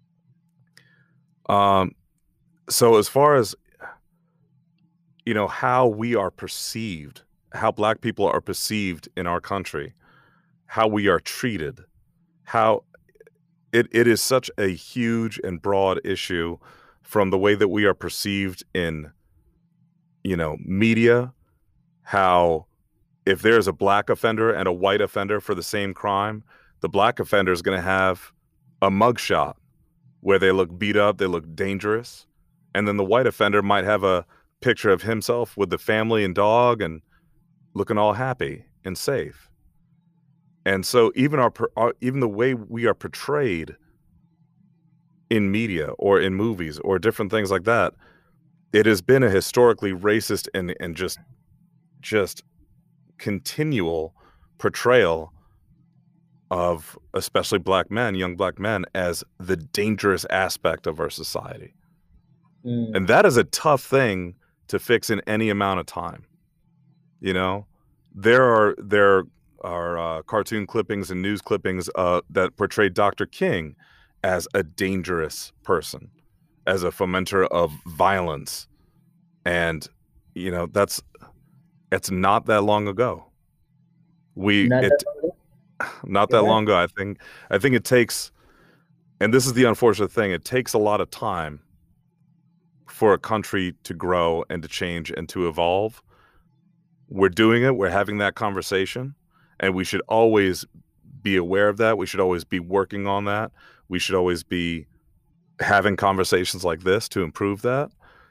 Um, so as far as, you know, how we are perceived, how Black people are perceived in our country, how we are treated, how it, it is such a huge and broad issue, from the way that we are perceived in, you know, media, how if there's a Black offender and a white offender for the same crime, the Black offender is going to have a mugshot where they look beat up, they look dangerous. And then the white offender might have a picture of himself with the family and dog and looking all happy and safe. And so even our, our even the way we are portrayed in media or in movies or different things like that, it has been a historically racist and and just just continual portrayal of especially black men, young black men, as the dangerous aspect of our society. Mm. And that is a tough thing to fix in any amount of time. You know, there are there are uh, cartoon clippings and news clippings uh, that portray Doctor King as a dangerous person, as a fomenter of violence. And, you know, that's it's not that long ago. We not it that long ago? not that yeah. long ago. I think I think it takes, and this is the unfortunate thing, it takes a lot of time for a country to grow and to change and to evolve. We're doing it. We're having that conversation, and we should always be aware of that. We should always be working on that. We should always be having conversations like this to improve that.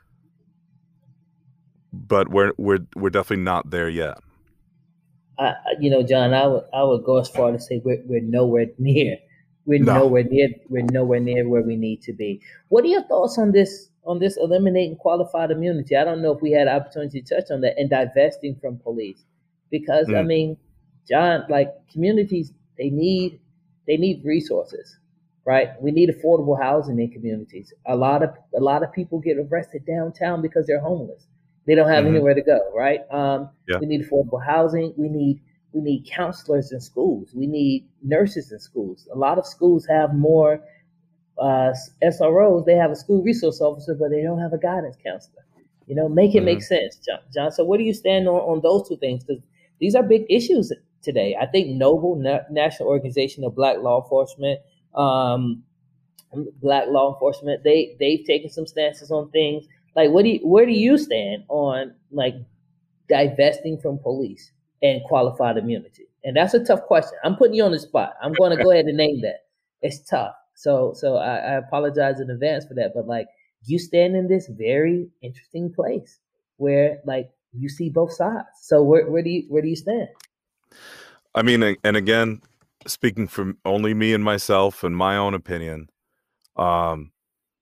But we're we're we're definitely not there yet. I, you know, John, I would I would go as far to say we're we're nowhere near. We're no. nowhere near. We're nowhere near where we need to be. What are your thoughts on this? On this eliminating qualified immunity? I don't know if we had opportunity to touch on that, and divesting from police, because mm. I mean, John, like communities, they need they need resources, right? We need affordable housing in communities. A lot of a lot of people get arrested downtown because they're homeless. They don't have mm-hmm. anywhere to go, right? Um, yeah. We need affordable housing. We need we need counselors in schools. We need nurses in schools. A lot of schools have more uh, S R Os. They have a school resource officer, but they don't have a guidance counselor. You know, make it mm-hmm. make sense, John. John. So, what do you stand on, on those two things? Because these are big issues today. I think Noble, Na- National Organization of Black Law Enforcement, um, Black Law Enforcement, they they've taken some stances on things. Like, what do you, where do you stand on like divesting from police and qualified immunity? And that's a tough question. I'm putting you on the spot. I'm going to go ahead and name that. It's tough. So, so I, I apologize in advance for that. But like, you stand in this very interesting place where like you see both sides. So, where where do you where do you stand? I mean, and again, speaking from only me and myself and my own opinion, um.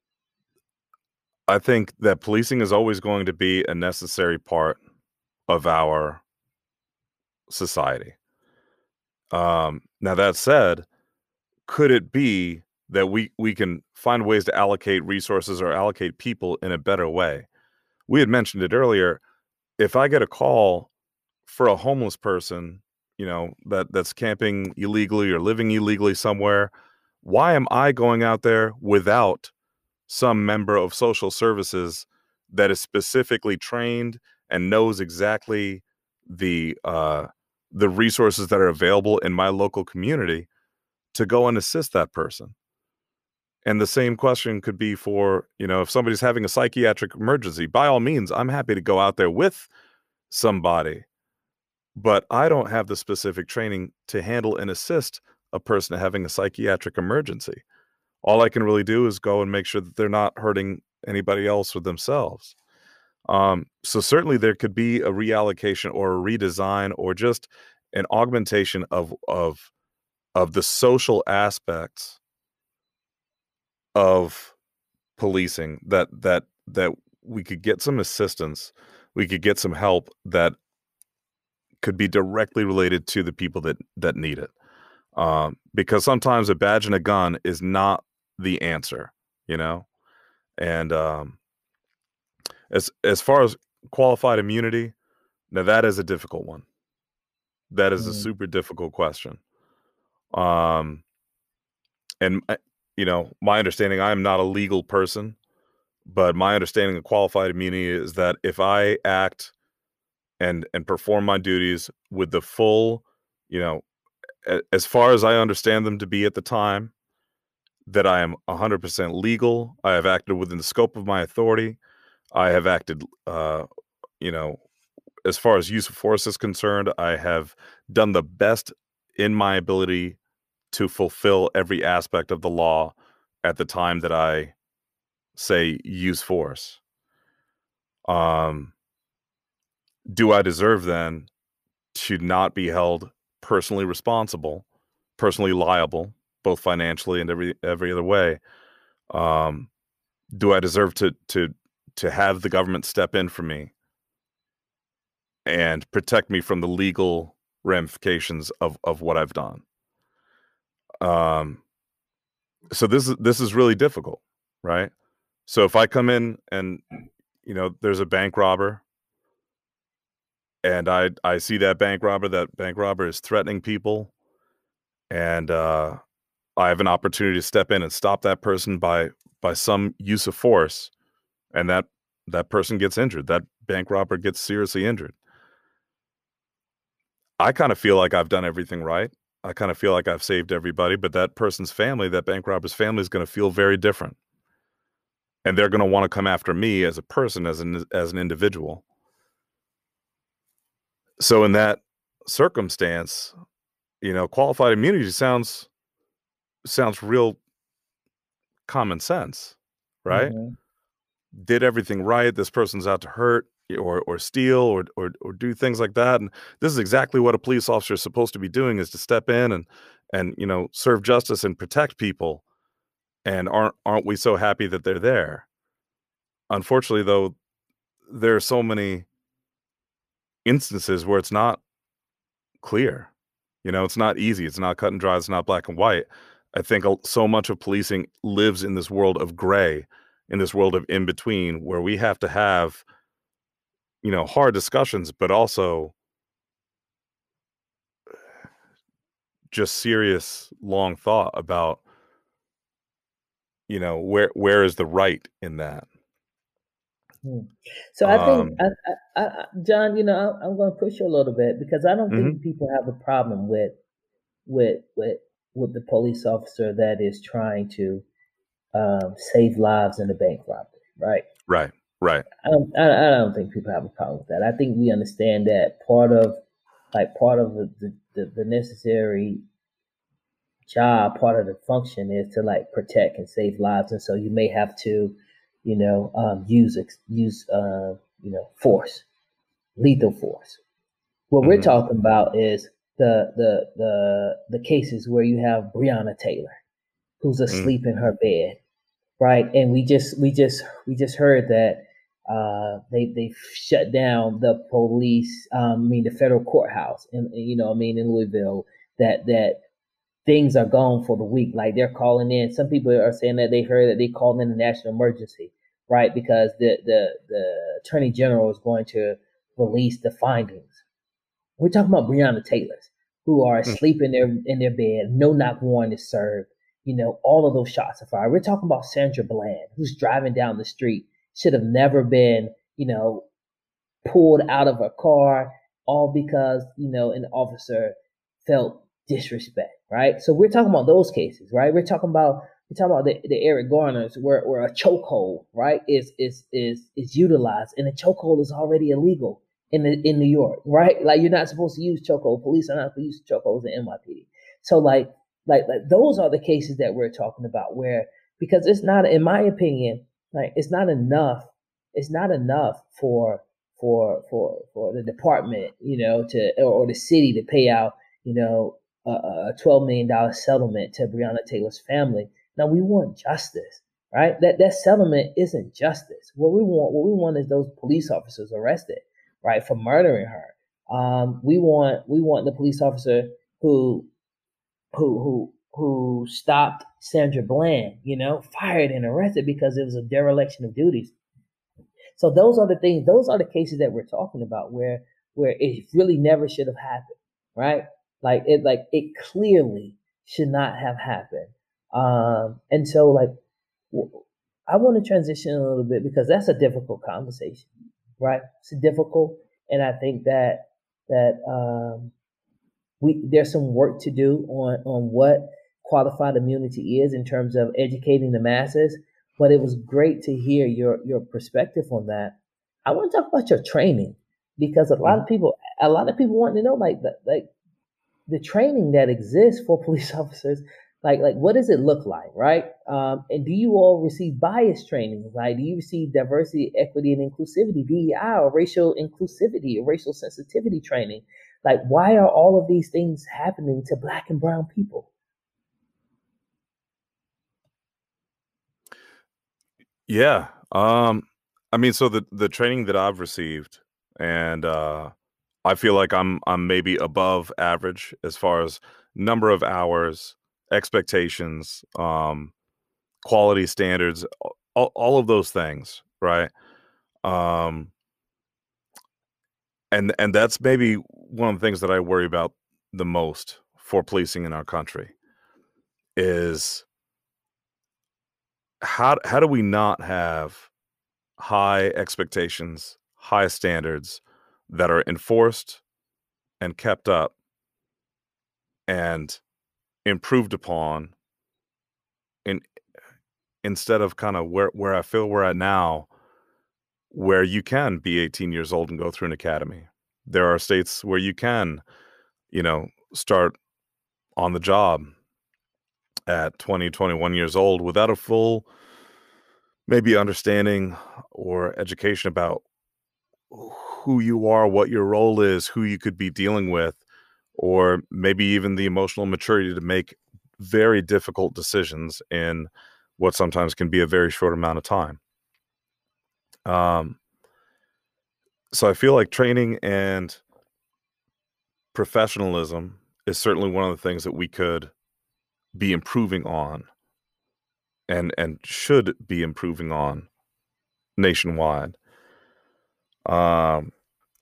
I think that policing is always going to be a necessary part of our society. Um, now, that said, could it be that we, we can find ways to allocate resources or allocate people in a better way? We had mentioned it earlier. If I get a call for a homeless person, you know, that, that's camping illegally or living illegally somewhere, why am I going out there without some member of social services that is specifically trained and knows exactly the uh, the resources that are available in my local community to go and assist that person? And the same question could be for, you know, if somebody's having a psychiatric emergency, by all means, I'm happy to go out there with somebody, but I don't have the specific training to handle and assist a person having a psychiatric emergency. All I can really do is go and make sure that they're not hurting anybody else or themselves. Um, so certainly there could be a reallocation or a redesign or just an augmentation of of of the social aspects of policing, that that that we could get some assistance, we could get some help that could be directly related to the people that that need it. Um, because sometimes a badge and a gun is not the answer, you know? And um, as as far as qualified immunity, now that is a difficult one. That is mm. a super difficult question. Um, and, you know, my understanding, I am not a legal person, but my understanding of qualified immunity is that if I act and and perform my duties with the full, you know, as far as I understand them to be at the time, that I am one hundred percent legal. I have acted within the scope of my authority. I have acted, uh, you know, as far as use of force is concerned, I have done the best in my ability to fulfill every aspect of the law at the time that I say use force. Um, do I deserve then to not be held personally responsible, personally liable, both financially and every every other way? Um, do I deserve to to to have the government step in for me and protect me from the legal ramifications of of what I've done? Um, so this is this is really difficult, right? So if I come in and, you know, there's a bank robber, and I I see that bank robber, that bank robber is threatening people, and uh, I have an opportunity to step in and stop that person by by some use of force, and that that person gets injured, that bank robber gets seriously injured. I kind of feel like I've done everything right. I kind of feel like I've saved everybody, but that person's family, that bank robber's family, is going to feel very different. And they're going to want to come after me as a person, as an as an individual. So in that circumstance, you know, qualified immunity sounds sounds real common sense, right? Mm-hmm. Did everything right. This person's out to hurt or or steal or or or do things like that. And this is exactly what a police officer is supposed to be doing, is to step in and and you know, serve justice and protect people. And aren't aren't we so happy that they're there? Unfortunately, though, there are so many instances where it's not clear. You know, it's not easy. It's not cut and dry. It's not black and white. I think a- so much of policing lives in this world of gray, in this world of in between, where we have to have, you know, hard discussions, but also just serious, long thought about, you know, where where is the right in that. Hmm. So I think, Um, I, I, I, John, you know, I, I'm going to push you a little bit because I don't mhm. think people have a problem with with with with the police officer that is trying to um, save lives in a bank robbery, right? Right, right. I don't, I, I don't think people have a problem with that. I think we understand that part of, like, part of the the, the, the necessary job, part of the function is to like protect and save lives, and so you may have to, you know, um, use ex- use uh, you know, force, lethal force. What we're Mhm, talking about is the the the the cases where you have Breonna Taylor, who's mhm, asleep in her bed, right? And we just we just we just heard that uh, they they shut down the police, um, I mean the federal courthouse, and you know, I mean in Louisville, that that things are gone for the week. Like they're calling in. Some people are saying that they heard that they called in a national emergency, right? Because the the the attorney general is going to release the findings. We're talking about Breonna Taylors who are mhm, asleep in their in their bed, no knock warrant is served. You know, all of those shots are fired. We're talking about Sandra Bland, who's driving down the street, should have never been, you know, pulled out of her car, all because, you know, an officer felt disrespect, right? So we're talking about those cases, right? We're talking about we're talking about the, the Eric Garners where, where a chokehold, right, is is is is utilized, and a chokehold is already illegal in the, in New York, right? Like you're not supposed to use chokehold. Police are not supposed to use chokeholds in N Y P D. So like like like those are the cases that we're talking about where, because it's not, in my opinion, like it's not enough. It's not enough for for for for the department, you know, to or, or the city to pay out, you know, a, a twelve million dollar settlement to Breonna Taylor's family. Now we want justice, right? That that settlement isn't justice. What we want, what we want is those police officers arrested, right, for murdering her. Um, we want we want the police officer who who who who stopped Sandra Bland, you know, fired and arrested because it was a dereliction of duties. So those are the things, those are the cases that we're talking about where where it really never should have happened, right? Like it like it clearly should not have happened. Um, and so like I want to transition a little bit because that's a difficult conversation, right? It's difficult, and I think that that um, we there's some work to do on on what qualified immunity is in terms of educating the masses. But it was great to hear your your perspective on that. I want to talk about your training because a lot mhm. of people a lot of people want to know like the, like the training that exists for police officers. Like, like what does it look like, right? Um, and do you all receive bias training? Like, do you receive diversity, equity, and inclusivity, D E I, or racial inclusivity, or racial sensitivity training? Like, why are all of these things happening to Black and brown people? Yeah. Um, I mean, so the the training that I've received, and uh, I feel like I'm I'm maybe above average as far as number of hours, expectations, um, quality standards, all, all of those things, right? Um, and and that's maybe one of the things that I worry about the most for policing in our country is how how do we not have high expectations, high standards that are enforced and kept up and improved upon, in instead of kind of where where I feel we're at now, where you can be eighteen years old and go through an academy. There are states where you can, you know, start on the job at twenty, twenty-one years old without a full maybe understanding or education about who you are, what your role is, who you could be dealing with, or maybe even the emotional maturity to make very difficult decisions in what sometimes can be a very short amount of time. Um, so I feel like training and professionalism is certainly one of the things that we could be improving on and and should be improving on nationwide. Um,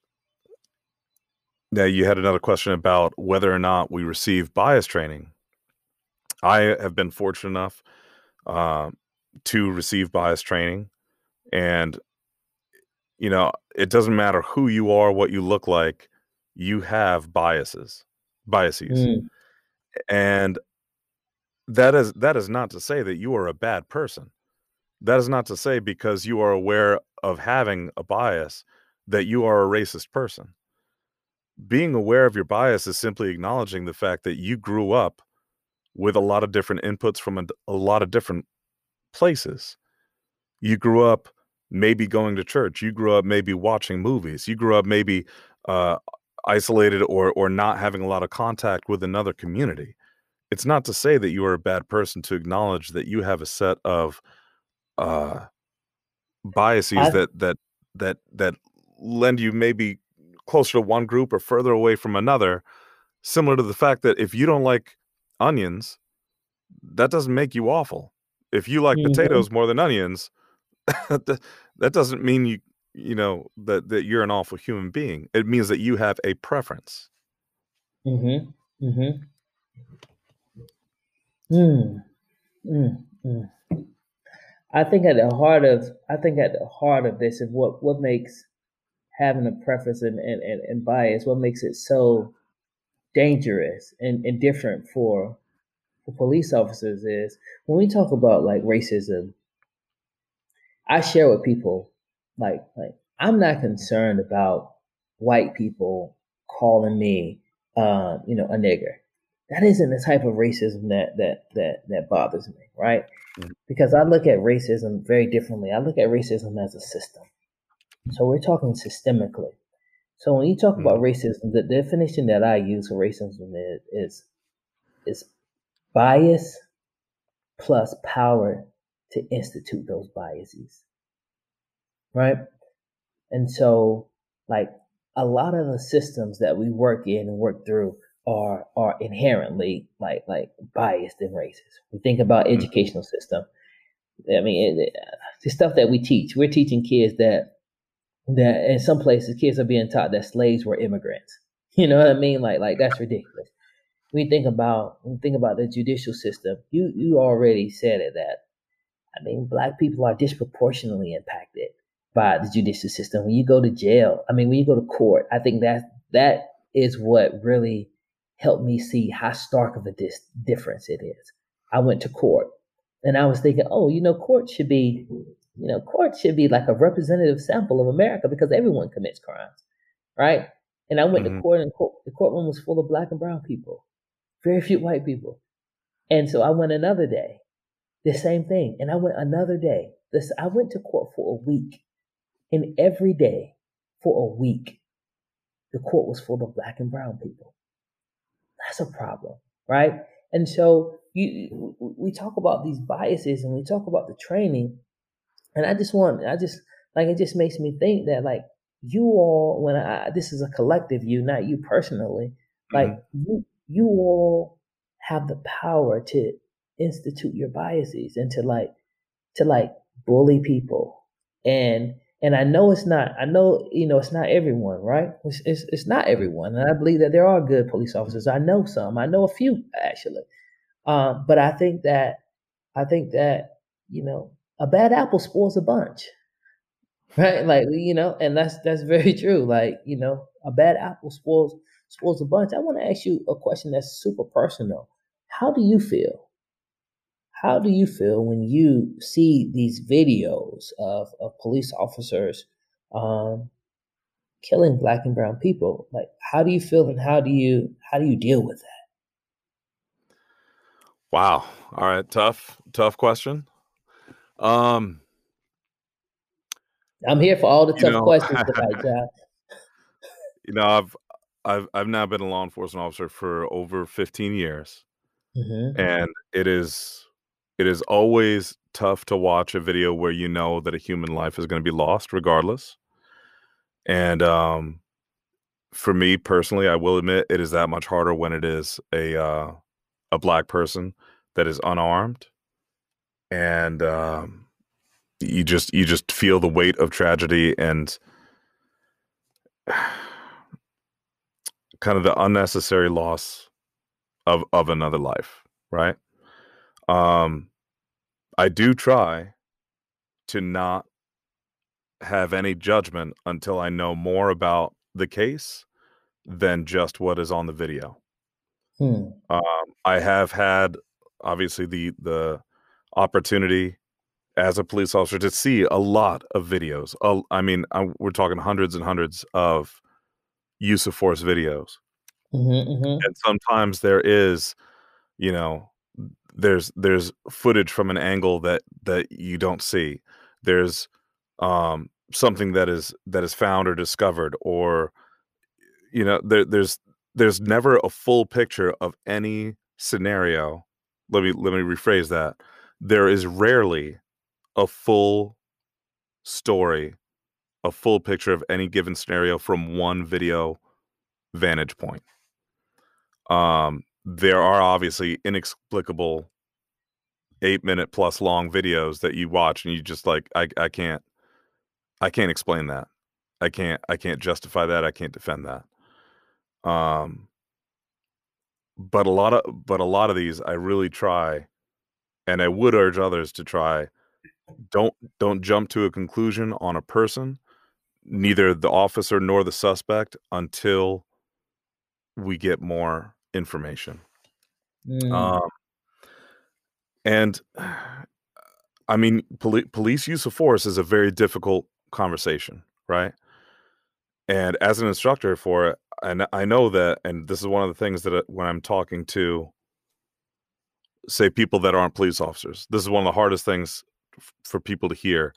now you had another question about whether or not we receive bias training. I have been fortunate enough uh, to receive bias training, and you know, it doesn't matter who you are, what you look like, you have biases, biases, Mm, and that is that is not to say that you are a bad person. That is not to say because you are aware of having a bias that you are a racist person. Being aware of your bias is simply acknowledging the fact that you grew up with a lot of different inputs from a, a lot of different places. You grew up maybe going to church. You grew up maybe watching movies. You grew up maybe uh, isolated or or not having a lot of contact with another community. It's not to say that you are a bad person to acknowledge that you have a set of uh, biases I that that that that lend you maybe closer to one group or further away from another. Similar to the fact that if you don't like onions, that doesn't make you awful. If you like mhm, potatoes more than onions, that that doesn't mean you you know that that you're an awful human being. It means that you have a preference. mhm, mhm. Mm, mm, mm. I think at the heart of I think at the heart of this is what what makes having a preference and, and, and, and bias, what makes it so dangerous and, and different for for police officers is when we talk about like racism, I share with people like like I'm not concerned about white people calling me uh, you know, a nigger. That isn't the type of racism that that that that bothers me, right? Mhm. Because I look at racism very differently. I look at racism as a system. So we're talking systemically. So when you talk about Mhm. racism, the definition that I use for racism is is, is bias plus power to institute those biases, right? And so, like a lot of the systems that we work in and work through are are inherently like like biased and racist. We think about Mhm. educational system. I mean, it, it, the stuff that we teach, we're teaching kids that that in some places kids are being taught that slaves were immigrants. You know what I mean? Like like that's ridiculous. We think about when we think about the judicial system. You you already said it that I mean black people are disproportionately impacted by the judicial system. When you go to jail, I mean when you go to court, I think that that is what really helped me see how stark of a dis- difference it is. I went to court and I was thinking, oh, you know, court should be, you know, court should be like a representative sample of America because everyone commits crimes, right? And I went to Mhm. court and court, the courtroom was full of black and brown people, very few white people. And so I went another day, the same thing. And I went another day. This I went to court for a week. And every day for a week, the court was full of black and brown people. That's a problem, right? And so you, we talk about these biases and we talk about the training. And I just want, I just, like, it just makes me think that, like, you all, when I, this is a collective you, not you personally, like, mm-hmm. you, you all have the power to institute your biases and to, like, to, like, bully people. And, and I know it's not, I know, you know, it's not everyone, right? It's, it's, it's not everyone. And I believe that there are good police officers. I know some, I know a few actually. Um, but I think that, I think that, you know, a bad apple spoils a bunch, right? Like, you know, and that's, that's very true. Like, you know, a bad apple spoils, spoils a bunch. I want to ask you a question that's super personal. How do you feel? How do you feel when you see these videos of, of police officers um, killing black and brown people? Like, how do you feel, and how do you how do you deal with that? Wow. All right. Tough, tough question. Um, I'm here for all the tough know, questions tonight, John. You know, I've I've I've now been a law enforcement officer for over fifteen years, mm-hmm. and it is it is always tough to watch a video where you know that a human life is going to be lost regardless. And um, for me personally, I will admit it is that much harder when it is a uh, a black person that is unarmed, and um, you just you just feel the weight of tragedy and kind of the unnecessary loss of of another life, right? Um, I do try to not have any judgment until I know more about the case than just what is on the video. Hmm. Um, I have had obviously the the opportunity as a police officer to see a lot of videos. Uh, I mean, I, we're talking hundreds and hundreds of use of force videos, mm-hmm, mm-hmm. and sometimes there is, you know, there's there's footage from an angle that that you don't see. There's um, something that is that is found or discovered, or you know, there, there's there's never a full picture of any scenario. Let me let me rephrase that. There is rarely a full story, a full picture of any given scenario from one video vantage point. Um, there are obviously inexplicable eight minute plus long videos that you watch and you just like, I, I can't, I can't explain that. I can't, I can't justify that. I can't defend that. Um, but a lot of, but a lot of these I really try, and I would urge others to try. Don't, don't jump to a conclusion on a person, neither the officer nor the suspect, until we get more information. Mm. Um, and I mean, poli- police use of force is a very difficult conversation, right? And as an instructor for it, and I know that, and this is one of the things that when I'm talking to, say, people that aren't police officers, this is one of the hardest things f- for people to hear,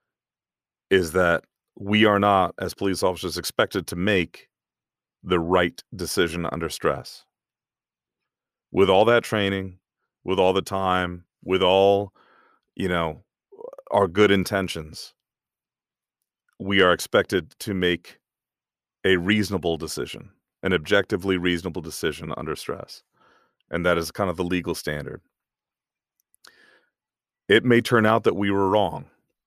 is that we are not, as police officers, expected to make the right decision under stress. With all that training, with all the time, with all, you know, our good intentions, we are expected to make a reasonable decision, an objectively reasonable decision under stress. And that is kind of the legal standard. It may turn out that we were wrong,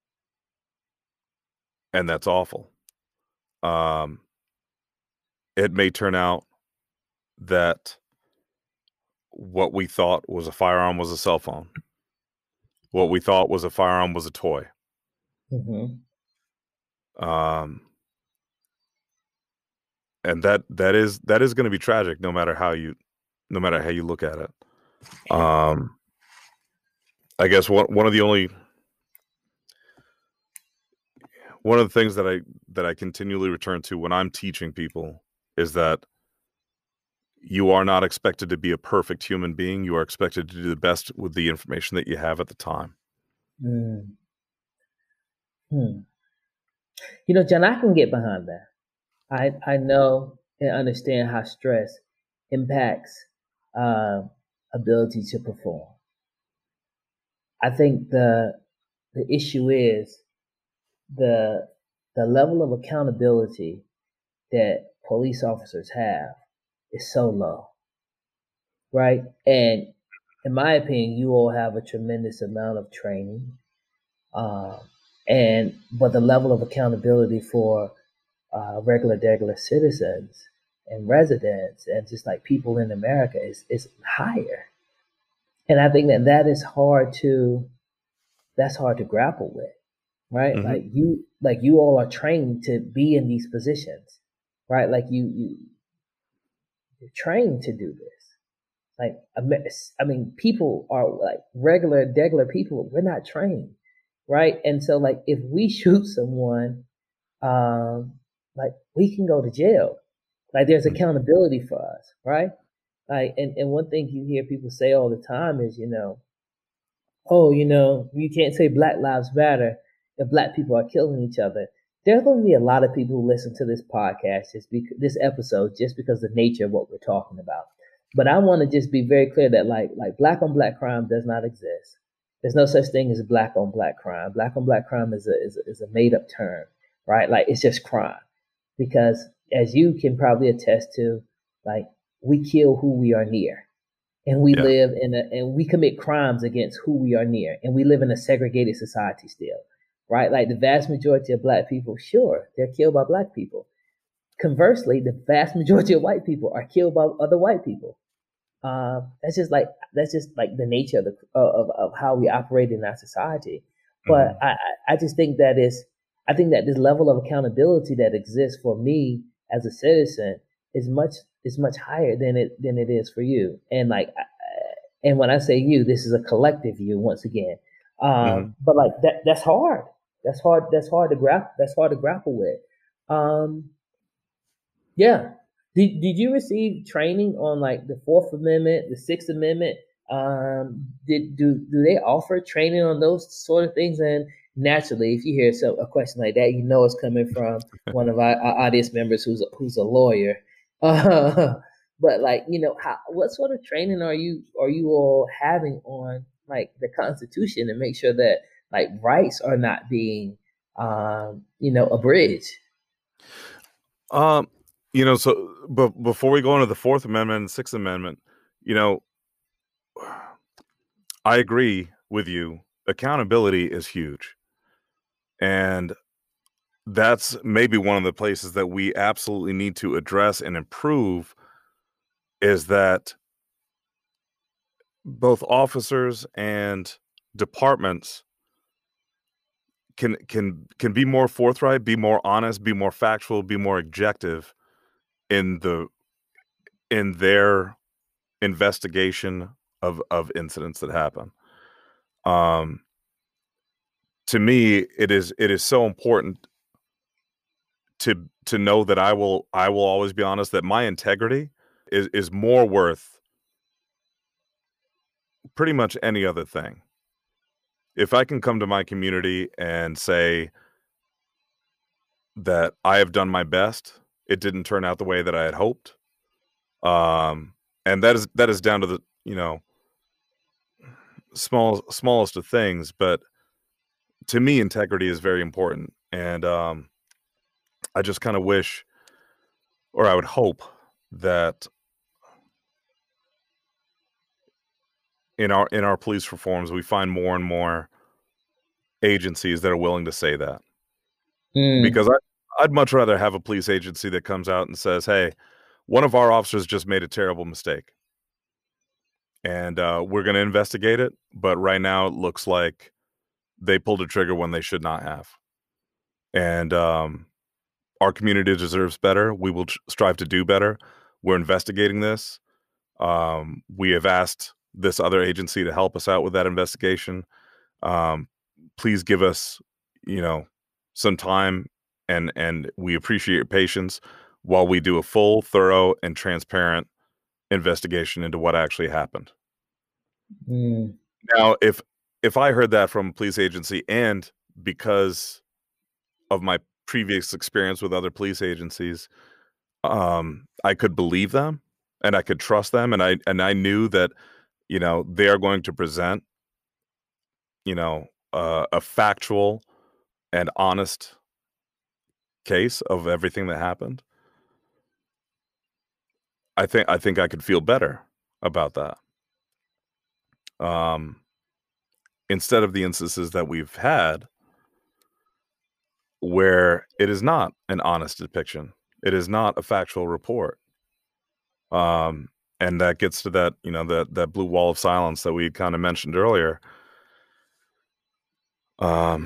and that's awful. Um, it may turn out that what we thought was a firearm was a cell phone. What we thought was a firearm was a toy. Mm-hmm. Um, and that that is that is going to be tragic, no matter how you, no matter how you look at it. Um, I guess one one of the only one of the things that I that I continually return to when I'm teaching people is that, you are not expected to be a perfect human being. You are expected to do the best with the information that you have at the time. Mm. Hmm. You know, John, I can get behind that. I I know and understand how stress impacts uh, ability to perform. I think the the issue is the the level of accountability that police officers have is so low, right? And in my opinion, you all have a tremendous amount of training, um, and but the level of accountability for uh, regular, regular citizens and residents and just like people in America is is higher. And I think that that is hard to that's hard to grapple with, right? Mm-hmm. Like you like you all are trained to be in these positions, right? Like you you you're trained to do this. Like I mean, people are like regular, regular people. We're not trained, right? And so like if we shoot someone, um, like we can go to jail. Like there's accountability for us, right? Like and, and one thing you hear people say all the time is, you know, oh, you know, you can't say Black Lives Matter if Black people are killing each other. There's going to be a lot of people who listen to this podcast, just because this episode, just because of the nature of what we're talking about. But I want to just be very clear that like like Black on Black crime does not exist. There's no such thing as Black on Black crime. Black on Black crime is a is a, is a made up term, right? Like it's just crime, because as you can probably attest to, like we kill who we are near. And we Yeah. live in a, and we commit crimes against who we are near. And we live in a segregated society still, right? Like the vast majority of Black people, sure, they're killed by Black people. Conversely, the vast majority of white people are killed by other white people. Uh, that's just like, that's just like the nature of the, of, of how we operate in our society. But Mhm. I, I just think that is, I think that this level of accountability that exists for me as a citizen is much is much higher than it than it is for you. And like, and when I say you, this is a collective you once again. Um, Mhm. But like that that's hard. That's hard. That's hard to grapple. That's hard to grapple with. Um, yeah. Did Did you receive training on like the Fourth Amendment, the Sixth Amendment? Um, did do do they offer training on those sort of things? And naturally, if you hear so a question like that, you know it's coming from one of our, our audience members who's a, who's a lawyer. Uh, but like you know, how what sort of training are you are you all having on like the Constitution to make sure that like rights are not being um, you know abridged? Um, you know, so but before we go into the Fourth Amendment and Sixth Amendment, you know, I agree with you. Accountability is huge. And that's maybe one of the places that we absolutely need to address and improve, is that both officers and departments can can can be more forthright, be more honest, be more factual, be more objective in the in their investigation of of incidents that happen. Um, to me, it is it is so important to to know that I will I will always be honest, that my integrity is is more worth pretty much any other thing. If I can come to my community and say that I have done my best, it didn't turn out the way that I had hoped. Um, and that is that is down to the, you know, small smallest of things, but to me, integrity is very important. And um, I just kind of wish, or I would hope, that in our in our police reforms, we find more and more agencies that are willing to say that. Mm. Because I, I'd much rather have a police agency that comes out and says, "Hey, one of our officers just made a terrible mistake, and uh, we're going to investigate it. But right now, it looks like they pulled a trigger when they should not have, and um, our community deserves better. We will strive to do better. We're investigating this. Um, we have asked this other agency to help us out with that investigation. Um, please give us, you know, some time, and and we appreciate your patience while we do a full, thorough, and transparent investigation into what actually happened. Mm. Now, if if I heard that from a police agency, and because of my previous experience with other police agencies, um, I could believe them and I could trust them, and I and I knew that, you know, they are going to present, you know, uh, a factual and honest case of everything that happened. I think I think I could feel better about that. Um, instead of the instances that we've had where it is not an honest depiction, it is not a factual report. Um, and that gets to that, you know, that that blue wall of silence that we kind of mentioned earlier. Um,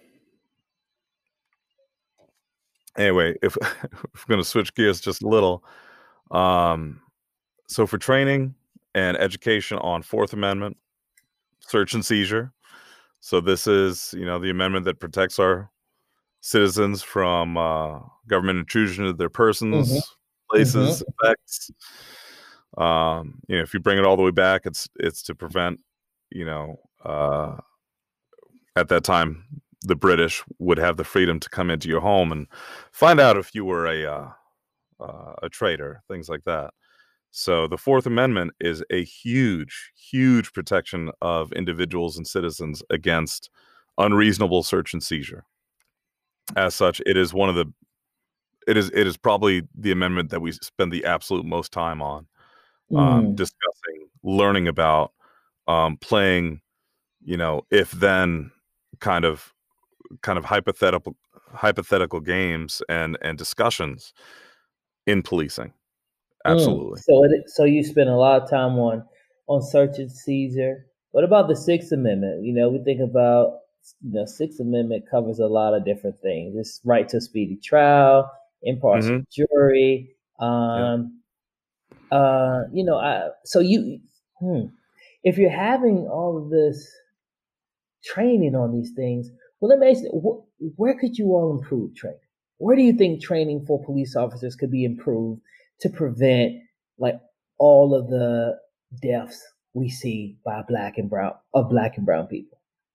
anyway, if, if we're going to switch gears just a little, um, so for training and education on Fourth Amendment, search and seizure. So this is, you know, the amendment that protects our citizens from uh, government intrusion into their persons, Mm-hmm. places, Mm-hmm. effects. Um, you know, if you bring it all the way back, it's it's to prevent, you know, uh, at that time, the British would have the freedom to come into your home and find out if you were a uh, uh, a traitor, things like that. So the Fourth Amendment is a huge, huge protection of individuals and citizens against unreasonable search and seizure. As such, it is one of the it is it is probably the amendment that we spend the absolute most time on, um, Mm. discussing, learning about, um, playing, you know, if then kind of kind of hypothetical hypothetical games and and discussions in policing. Absolutely. Mm. So it so you spend a lot of time on on search and seizure. What about the Sixth Amendment? You know, we think about, you know, Sixth Amendment covers a lot of different things. It's right to a speedy trial, impartial Mhm. jury. Yeah. Um, uh, you know, I, so you, hmm, if you're having all of this training on these things, well, let me ask you, wh- where could you all improve training? Where do you think training for police officers could be improved to prevent like all of the deaths we see by black and brown of black and brown people?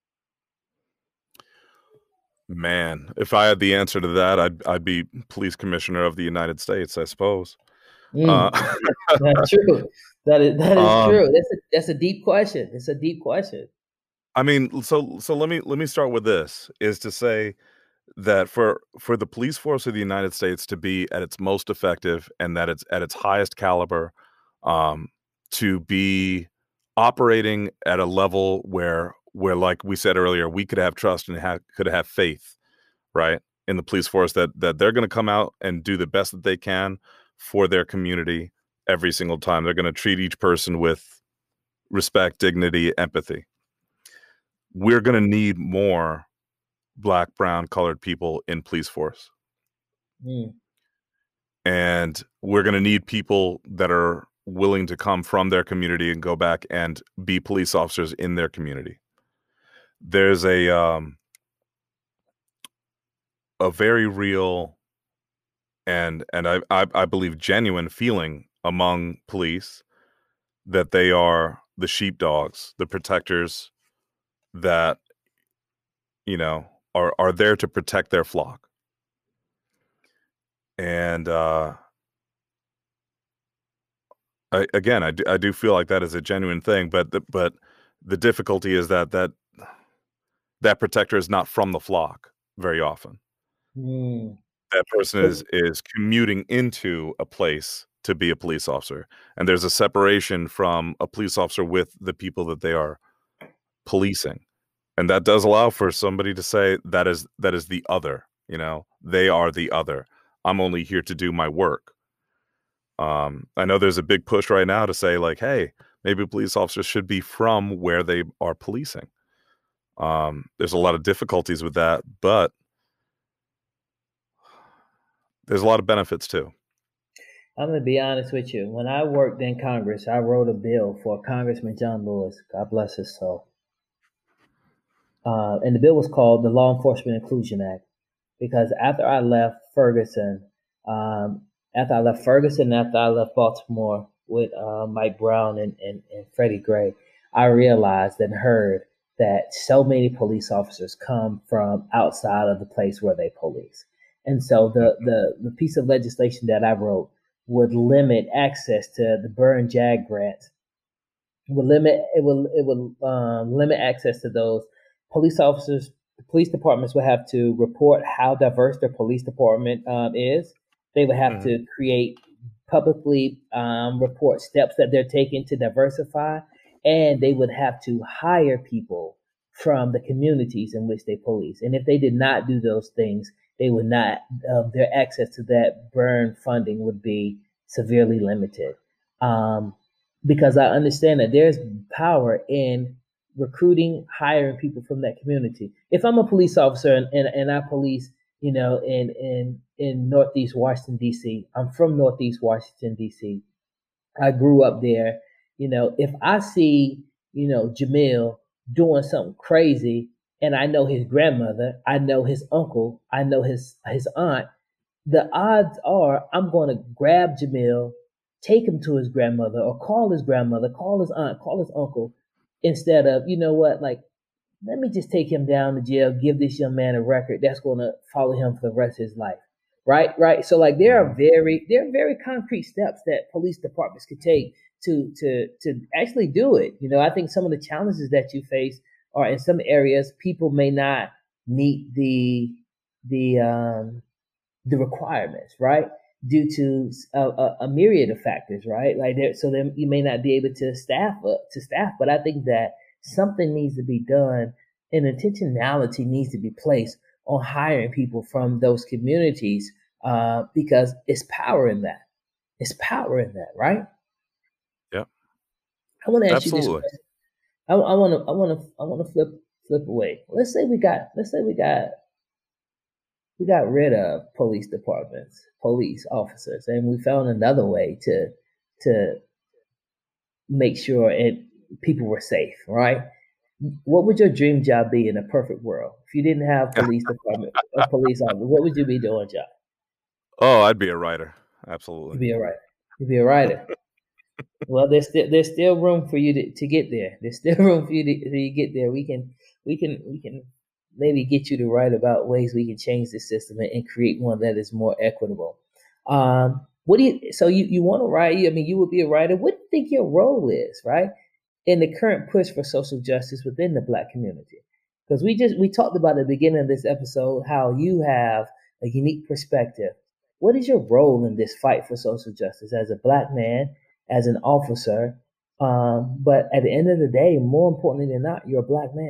Man, if I had the answer to that, I'd I'd be police commissioner of the United States, I suppose. Uh, Mm, that's true. That is that is um, true. That's a that's a deep question. It's a deep question. I mean, so so let me let me start with this, is to say that for for the police force of the United States to be at its most effective and that it's at its highest caliber, um, to be operating at a level where where, like we said earlier, we could have trust and have could have faith, right, in the police force that that they're going to come out and do the best that they can for their community every single time. They're going to treat each person with respect, dignity, empathy. We're going to need more black, brown, colored people in police force. Mm, And we're going to need people that are willing to come from their community and go back and be police officers in their community. There's a um, a very real and and I, I I believe genuine feeling among police that they are the sheepdogs, the protectors that, you know, are are there to protect their flock. And uh, I, again, I do, I do feel like that is a genuine thing, but the, but the difficulty is that that that protector is not from the flock very often. mm. That person So, is is commuting into a place to be a police officer, and there's a separation from a police officer with the people that they are policing, and that does allow for somebody to say that is that is the other. You know, they are the other. I'm only here to do my work. Um, I know there's a big push right now to say, like, hey, maybe police officers should be from where they are policing. Um, there's a lot of difficulties with that, but there's a lot of benefits too. I'm gonna be honest with you. When I worked in Congress, I wrote a bill for Congressman John Lewis. God bless his soul. Uh, and the bill was called the Law Enforcement Inclusion Act. Because after I left Ferguson, um, after I left Ferguson, after I left Baltimore, with uh, Mike Brown and, and, and Freddie Gray, I realized and heard that so many police officers come from outside of the place where they police. And so the, the, the piece of legislation that I wrote would limit access to the Burn JAG grants. It would limit it will it will um, limit access to those police officers. Police departments would have to report how diverse their police department um, is. They would have Mm-hmm. to create publicly um, report steps that they're taking to diversify, and they would have to hire people from the communities in which they police. And if they did not do those things, they would not. Uh, their access to that burn funding would be severely limited. Um, because I understand that there's power in recruiting, hiring people from that community. If I'm a police officer and, and, and I police, you know, in, in, in Northeast Washington, D C, I'm from Northeast Washington, D C. I grew up there. You know, if I see, you know, Jamil doing something crazy and I know his grandmother, I know his uncle, I know his, his aunt, the odds are I'm going to grab Jamil, take him to his grandmother, or call his grandmother, call his aunt, call his uncle, instead of, you know what, like, let me just take him down to jail, give this young man a record that's going to follow him for the rest of his life. Right, right. So like there are very there are very concrete steps that police departments could take to to to actually do it. You know, I think some of the challenges that you face are in some areas people may not meet the the um, the requirements, right? Due to a, a, a myriad of factors, right? Like there, so then you may not be able to staff up to staff, but I think that something needs to be done, and intentionality needs to be placed on hiring people from those communities uh, because it's power in that. It's power in that, right? Yep. I want to ask you this Absolutely. question. I want to, I want to, I want to flip, flip away. Let's say we got, let's say we got, we got rid of police departments, police officers, and we found another way to, to make sure it people were safe, right? What would your dream job be in a perfect world? If you didn't have police department, a police officer, what would you be doing, John? Oh, I'd be a writer. You'd Absolutely. be a writer. You'd be a writer. Well, there's still there's still room for you to, to get there. There's still room for you to, to get there. We can we can we can maybe get you to write about ways we can change the system and, and create one that is more equitable. Um, what do you? So you, you want to write? I mean, you would be a writer. What do you think your role is, right, in the current push for social justice within the Black community? Because we just we talked about at the beginning of this episode how you have a unique perspective. What is your role in this fight for social justice as a Black man, as an officer? Um, but at the end of the day, more importantly than not, you're a Black man.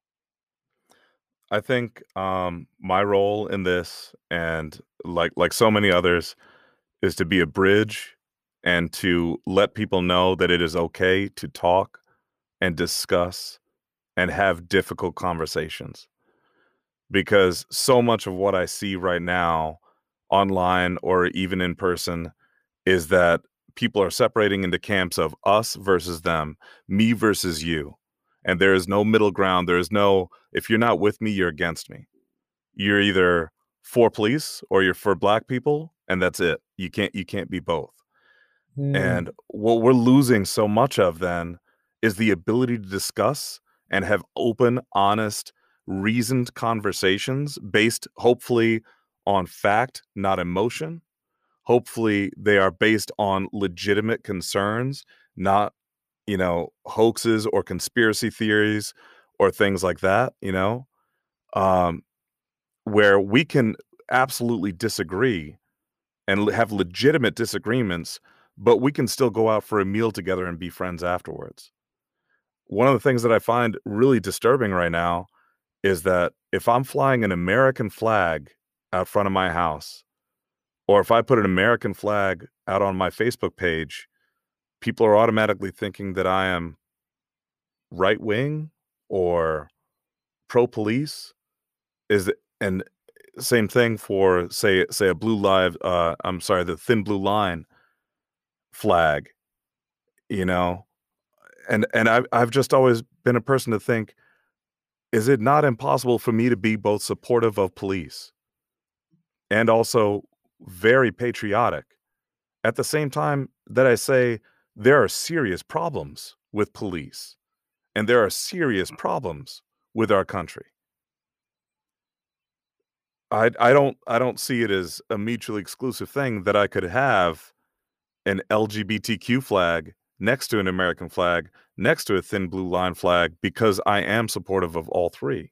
I think um, my role in this, and like like so many others, is to be a bridge and to let people know that it is okay to talk and discuss and have difficult conversations. Because so much of what I see right now online or even in person is that people are separating into camps of us versus them, me versus you. And there is no middle ground. There is no, if you're not with me, you're against me. You're either for police or you're for Black people, and that's it. You can't you can't be both. Hmm. And what we're losing so much of then is the ability to discuss and have open, honest, reasoned conversations based hopefully on fact, not emotion. Hopefully they are based on legitimate concerns, not, you know, hoaxes or conspiracy theories or things like that, you know, um, where we can absolutely disagree and have legitimate disagreements, but we can still go out for a meal together and be friends afterwards. One of the things that I find really disturbing right now is that if I'm flying an American flag out front of my house, or if I put an American flag out on my Facebook page, people are automatically thinking that I am right wing or pro police. Is and same thing for say say a blue live uh I'm sorry, the thin blue line flag, you know. And and I've I've just always been a person to think, is it not impossible for me to be both supportive of police and also very patriotic at the same time that I say there are serious problems with police, and there are serious problems with our country. I I don't I don't see it as a mutually exclusive thing that I could have an L G B T Q flag next to an American flag, next to a thin blue line flag, because I am supportive of all three.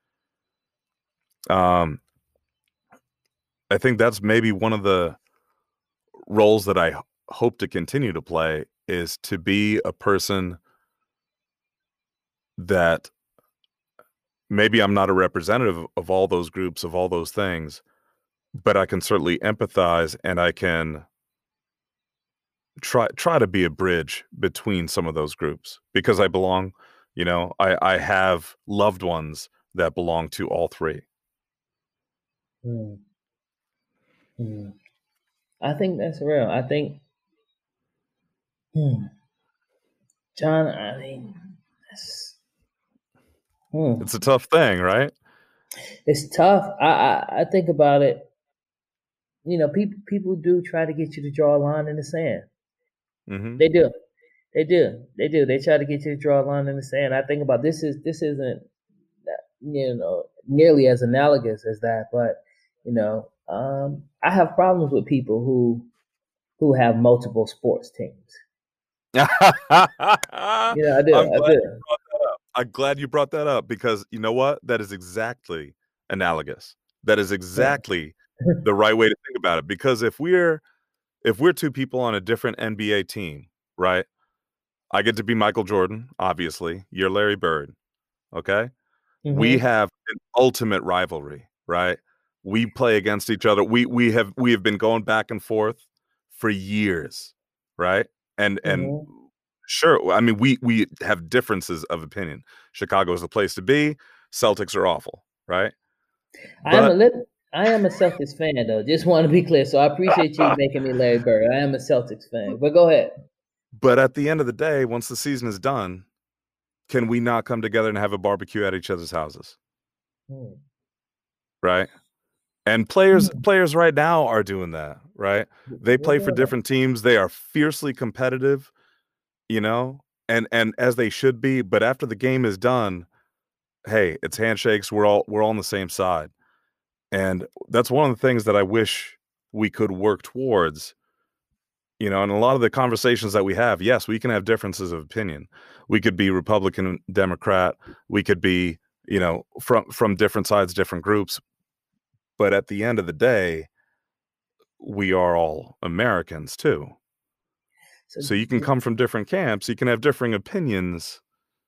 Um, I think that's maybe one of the roles that I h- hope to continue to play, is to be a person that maybe I'm not a representative of all those groups, of all those things, but I can certainly empathize, and I can try try to be a bridge between some of those groups, because I belong, you know, I, I have loved ones that belong to all three. Mm. Mm. I think that's real. I think, hmm, John, I mean, that's, hmm. It's a tough thing, right? It's tough. I, I I think about it. You know, people people do try to get you to draw a line in the sand. Mm-hmm. They do. They do. They do. They try to get you to draw a line in the sand. I think about this is this isn't you know nearly as analogous as that, but you know, um, I have problems with people who who have multiple sports teams. You know, I do. I'm I glad do. you brought that up. I'm glad you brought that up, because you know what? That is exactly analogous. That is exactly the right way to think about it. Because if we're if we're two people on a different N B A team, right? I get to be Michael Jordan, obviously. You're Larry Bird. Okay. Mm-hmm. We have an ultimate rivalry, right? We play against each other. We we have we have been going back and forth for years, right? And and Mm-hmm. sure, I mean, we we have differences of opinion. Chicago is the place to be. Celtics are awful, right? I am a But little. I am a Celtics fan, though. Just want to be clear. So I appreciate you making me Larry Bird. I am a Celtics fan. But go ahead. but at the end of the day, once the season is done, can we not come together and have a barbecue at each other's houses? Hmm. Right? And players Hmm. players right now are doing that, right? They play for Yeah. different teams. They are fiercely competitive, you know, and and as they should be. But after the game is done, hey, it's handshakes. We're all we're all on the same side, and that's one of the things that I wish we could work towards. You know, and a lot of the conversations that we have, yes, we can have differences of opinion. We could be Republican, Democrat. We could be, you know, from from different sides, different groups. But at the end of the day, we are all Americans too. So, So you can come from different camps, you can have differing opinions.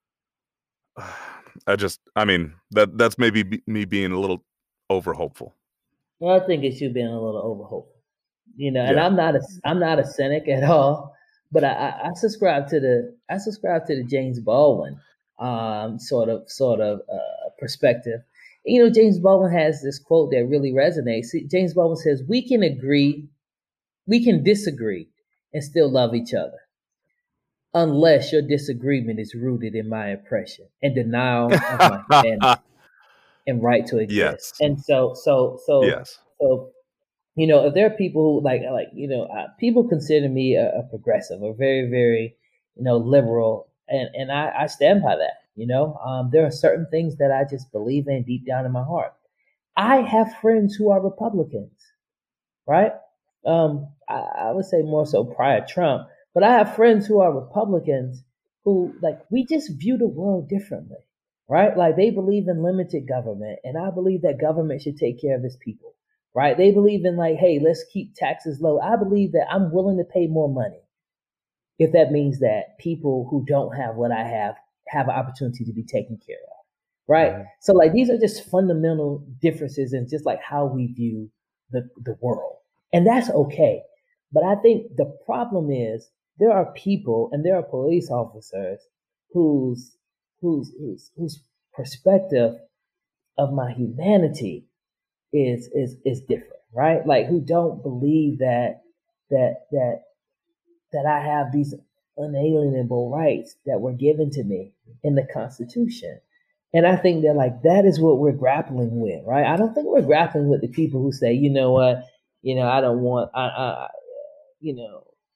I just, I mean, that that's maybe be, me being a little over hopeful. well, I think it's you being a little over hopeful. You know, and Yeah. I'm not a I'm not a cynic at all, but I, I, I subscribe to the I subscribe to the James Baldwin um, sort of sort of uh, perspective. You know, James Baldwin has this quote that really resonates. See, James Baldwin says, "We can agree, we can disagree, and still love each other, unless your disagreement is rooted in my oppression and denial of my humanity and right to exist." Yes. And so, so, so, Yes. so. You know, if there are people who like, like you know, uh, people consider me a, a progressive, a very, very, you know, liberal, and and I, I stand by that. You know, um, there are certain things that I just believe in deep down in my heart. I have friends who are Republicans, right? Um, I, I would say more so prior Trump, but I have friends who are Republicans who like we just view the world differently, right? Like they believe in limited government, and I believe that government should take care of its people. Right? They believe in like, hey, let's keep taxes low. I believe that I'm willing to pay more money if that means that people who don't have what I have have an opportunity to be taken care of. Right? Mhm. So like these are just fundamental differences in just like how we view the, the world. And that's okay. But I think the problem is there are people and there are police officers whose whose whose, whose perspective of my humanity is is is different, right? Like who don't believe that that that that I have these unalienable rights that were given to me in the Constitution. And I think that like that is what we're grappling with, right? I don't think we're grappling with the people who say, you know what, you know, I don't want I, I you know,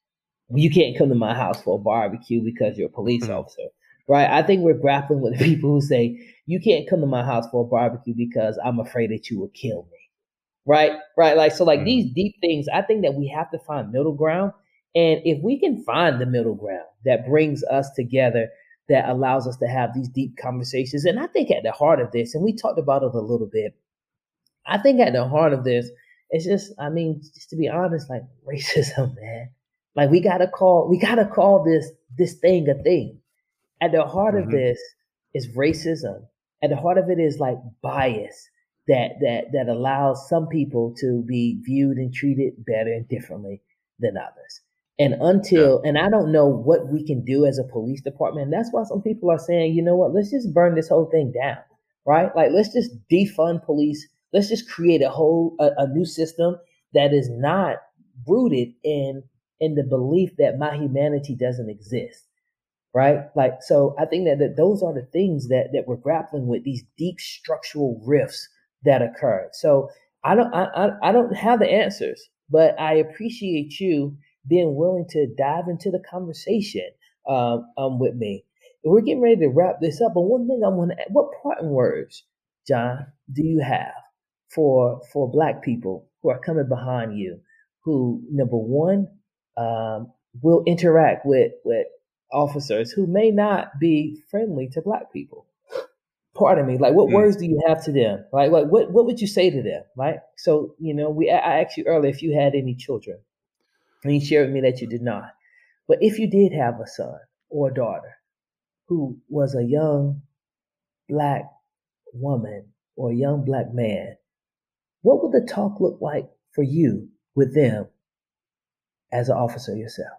You can't come to my house for a barbecue because you're a police Mhm. officer, right? I think we're grappling with the people who say, you can't come to my house for a barbecue because I'm afraid that you will kill me, right? Right. Like, so like Mhm. these deep things, I think that we have to find middle ground. And if we can find the middle ground that brings us together, that allows us to have these deep conversations. And I think at the heart of this, and we talked about it a little bit, I think at the heart of this, it's just, I mean, just to be honest, like racism, man. Like we gotta call, we gotta call this this thing a thing. At the heart of Mhm. this is racism. At the heart of it is like bias that that that allows some people to be viewed and treated better and differently than others. And Yeah. until, and I don't know what we can do as a police department. And that's why some people are saying, you know what, let's just burn this whole thing down, right? Like let's just defund police. Let's just create a whole a, a new system that is not rooted in in the belief that my humanity doesn't exist, right? Like, so I think that, that those are the things that that we're grappling with, these deep structural rifts that occur. So I don't I, I I don't have the answers, but I appreciate you being willing to dive into the conversation um, um with me. We're getting ready to wrap this up, but one thing I want to, what parting words, John, do you have for for Black people who are coming behind you, who number one um, will interact with with officers who may not be friendly to Black people? Pardon me. Like, what Mm. words do you have to them? Like, like what what would you say to them? Right. So, you know, we I asked you earlier if you had any children, and you shared with me that you did not. But if you did have a son or a daughter who was a young Black woman or a young Black man, what would the talk look like for you with them as an officer yourself?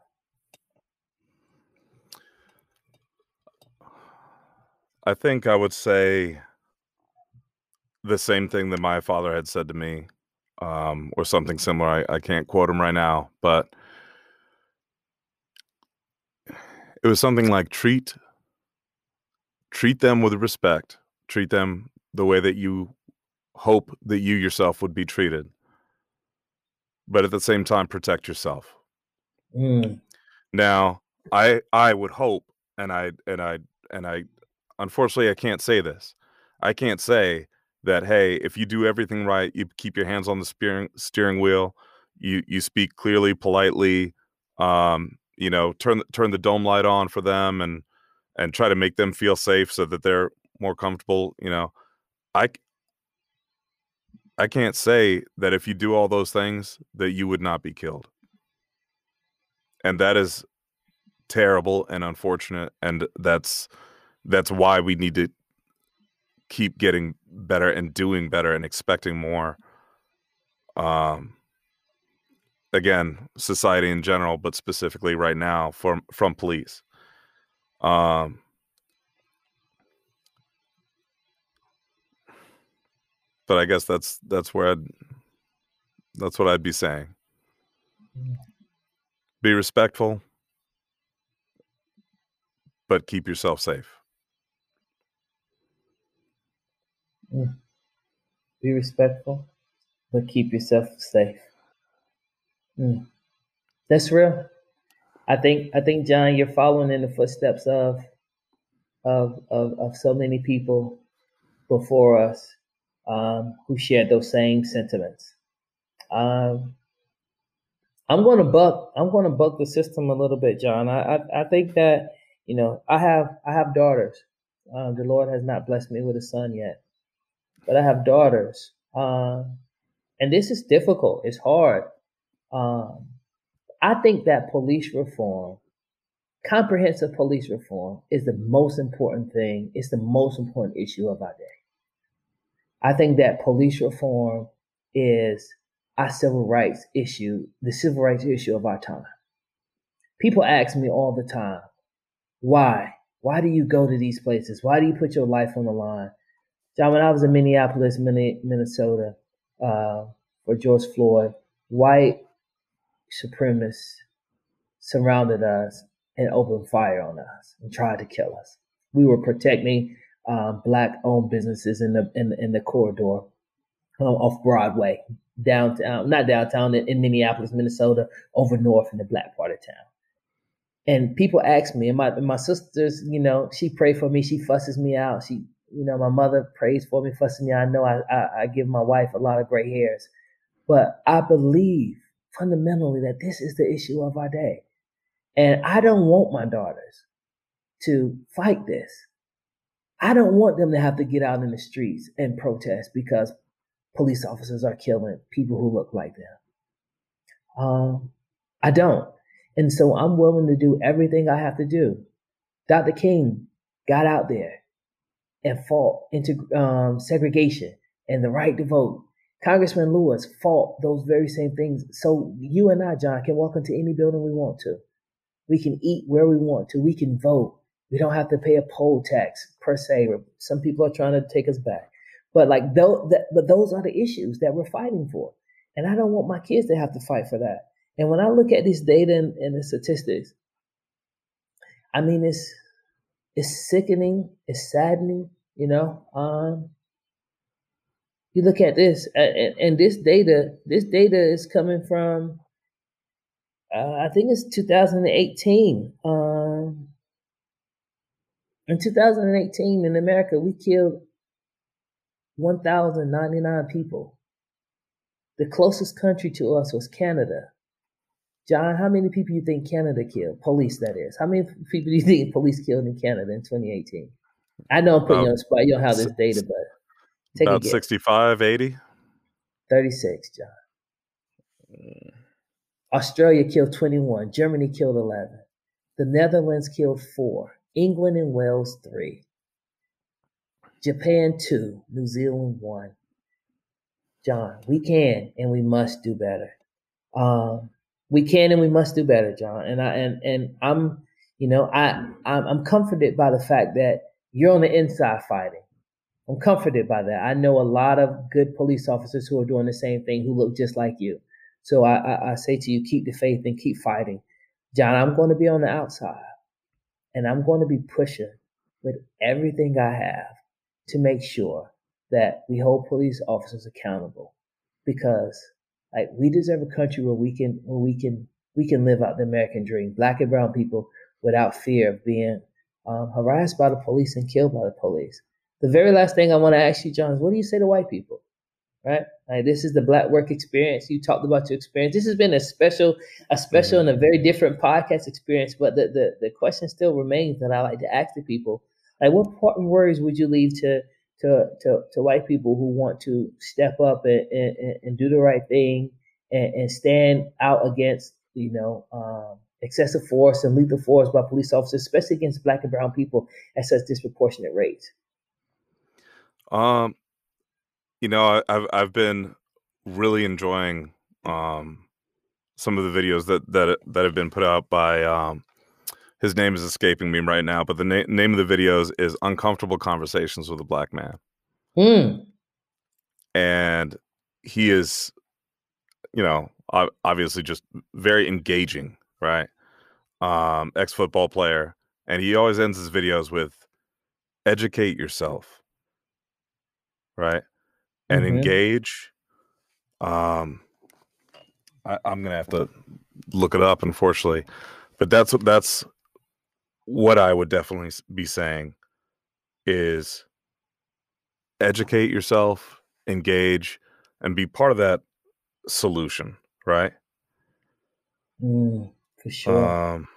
I think I would say the same thing that my father had said to me, um, or something similar. I, I can't quote him right now, but it was something like treat treat them with respect, treat them the way that you hope that you yourself would be treated, but at the same time protect yourself. Mm, Now, I I would hope, and I and I and I unfortunately I can't say this. I can't say that, hey, if you do everything right, you keep your hands on the steering steering wheel, you you speak clearly, politely, um, you know, turn turn the dome light on for them and and try to make them feel safe so that they're more comfortable, you know. I I can't say that if you do all those things that you would not be killed. And that is terrible and unfortunate, and that's that's why we need to keep getting better and doing better and expecting more. Um, again, society in general, but specifically right now from from police. Um, but I guess that's that's where I'd that's what I'd be saying. Be respectful, but keep yourself safe. mm. Be respectful, but keep yourself safe. Mm. That's real. I think I think John, you're following in the footsteps of of of, of so many people before us um, who shared those same sentiments. Um, I'm going to buck. I'm going to buck the system a little bit, John. I, I I think that you know I have I have daughters. Uh, the Lord has not blessed me with a son yet, but I have daughters, um, and this is difficult. It's hard. Um, I think that police reform, comprehensive police reform, is the most important thing. It's the most important issue of our day. I think that police reform is our civil rights issue, the civil rights issue of our time. People ask me all the time, why? Why do you go to these places? Why do you put your life on the line? John, when I was in Minneapolis, Minnesota, uh, for George Floyd, white supremacists surrounded us and opened fire on us and tried to kill us. We were protecting um, black-owned businesses in the in, in the corridor um, off Broadway, downtown, not downtown, in, in Minneapolis, Minnesota, over north in the black part of town. And people ask me, and my and my sisters, you know, she pray for me. She fusses me out. She, you know, my mother prays for me, fusses me out. I know I, I, I give my wife a lot of gray hairs, but I believe fundamentally that this is the issue of our day. And I don't want my daughters to fight this. I don't want them to have to get out in the streets and protest because police officers are killing people who look like them. Um, I don't. And so I'm willing to do everything I have to do. Doctor King got out there and fought into um, segregation and the right to vote. Congressman Lewis fought those very same things. So you and I, John, can walk into any building we want to. We can eat where we want to. We can vote. We don't have to pay a poll tax per se. Some people are trying to take us back. But like those, that, but those are the issues that we're fighting for. And I don't want my kids to have to fight for that. And when I look at this data and, and the statistics, I mean, it's it's sickening, it's saddening, you know. Um, you look at this, and, and this data, this data is coming from, uh, I think it's two thousand eighteen. Um, in two thousand eighteen, in America, we killed one thousand ninety-nine people. The closest country to us was Canada. John, how many people do you think Canada killed? Police, that is. How many people do you think police killed in Canada in twenty eighteen? I know I'm putting you on the spot. You don't have this data, but take about a guess. sixty-five, eighty? thirty-six, John. Mm. Australia killed twenty-one. Germany killed eleven. The Netherlands killed four. England and Wales, three. Japan, two. New Zealand, one. John, we can and we must do better. Um, we can and we must do better, John. And I and and I'm, you know, I I'm, I'm comforted by the fact that you're on the inside fighting. I'm comforted by that. I know a lot of good police officers who are doing the same thing, who look just like you. So I, I, I say to you, keep the faith and keep fighting, John. I'm going to be on the outside, and I'm going to be pushing with everything I have to make sure that we hold police officers accountable, because like we deserve a country where we can where we can we can live out the American dream, black and brown people, without fear of being um, harassed by the police and killed by the police. The very last thing I want to ask you, John, is what do you say to white people? Right? Like, this is the Black Work Experience. You talked about your experience. This has been a special, a special mm-hmm. and a very different podcast experience. But the, the the question still remains that I like to ask the people: like, what important words would you leave to to to, to white people who want to step up and, and, and do the right thing and, and stand out against, you know, um, excessive force and lethal force by police officers, especially against black and brown people at such disproportionate rates? Um, you know, I've I've been really enjoying um some of the videos that that that have been put out by um his name is escaping me right now, but the na- name of the videos is Uncomfortable Conversations with a Black Man. Mm. And he is, you know, obviously just very engaging, right? Um, ex-football player, and he always ends his videos with educate yourself, right? And Mm-hmm. engage. Um, I, I'm gonna have to look it up, unfortunately, but that's what that's what I would definitely be saying is educate yourself, engage, and be part of that solution, right? Mm, for sure. Um,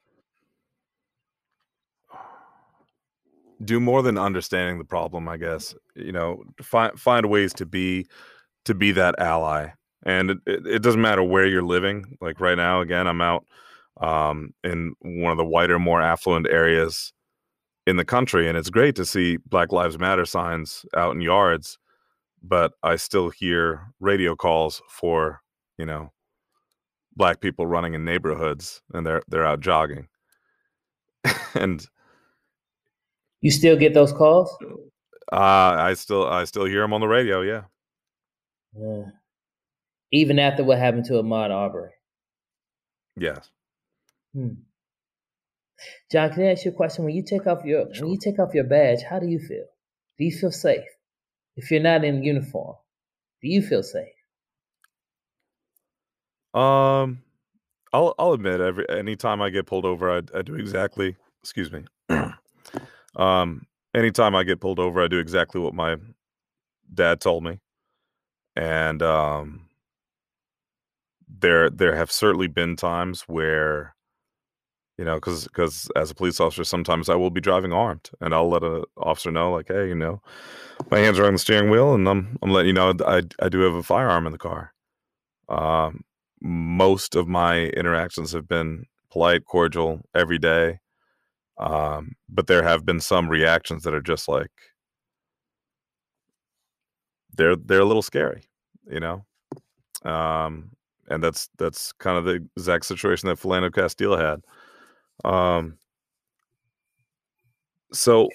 do more than understanding the problem, I guess. You know, find find ways to be to be that ally. And it, it, it doesn't matter where you're living. Like right now, again, I'm out um, in one of the whiter, more affluent areas in the country, and it's great to see Black Lives Matter signs out in yards. But I still hear radio calls for, you know, Black people running in neighborhoods, and they're they're out jogging. And you still get those calls? Uh, I still I still hear them on the radio. Yeah. Yeah. Even after what happened to Ahmaud Arbery. Yes. Hmm. John, can I ask you a question? When you take off your Sure. when you take off your badge, how do you feel? Do you feel safe? If you're not in uniform, do you feel safe? Um, I'll I'll admit every anytime I get pulled over, I I do exactly. Excuse me. um, anytime I get pulled over, I do exactly what my dad told me, and um, there there have certainly been times where, you know, because because as a police officer, sometimes I will be driving armed, and I'll let an officer know, like, hey, you know, my hands are on the steering wheel, and I'm I'm letting you know I I do have a firearm in the car. Um, most of my interactions have been polite, cordial, every day. Um, but there have been some reactions that are just like they're they're a little scary, you know. Um, and that's that's kind of the exact situation that Philando Castile had. Um, so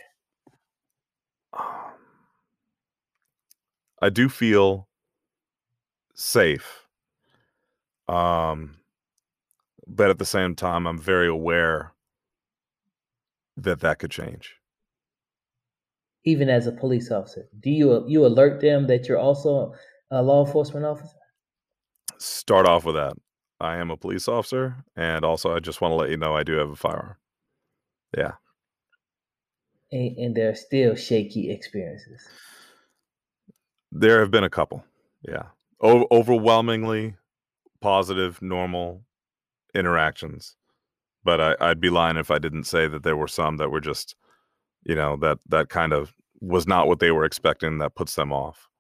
I do feel safe. Um, but at the same time, I'm very aware that that could change. Even as a police officer, do you you alert them that you're also a law enforcement officer? Start off with that. I am a police officer, and also I just want to let you know I do have a firearm. Yeah. And, and there are still shaky experiences. There have been a couple. Yeah. O- overwhelmingly positive, normal interactions. But I, I'd be lying if I didn't say that there were some that were just, you know, that that kind of was not what they were expecting, that puts them off.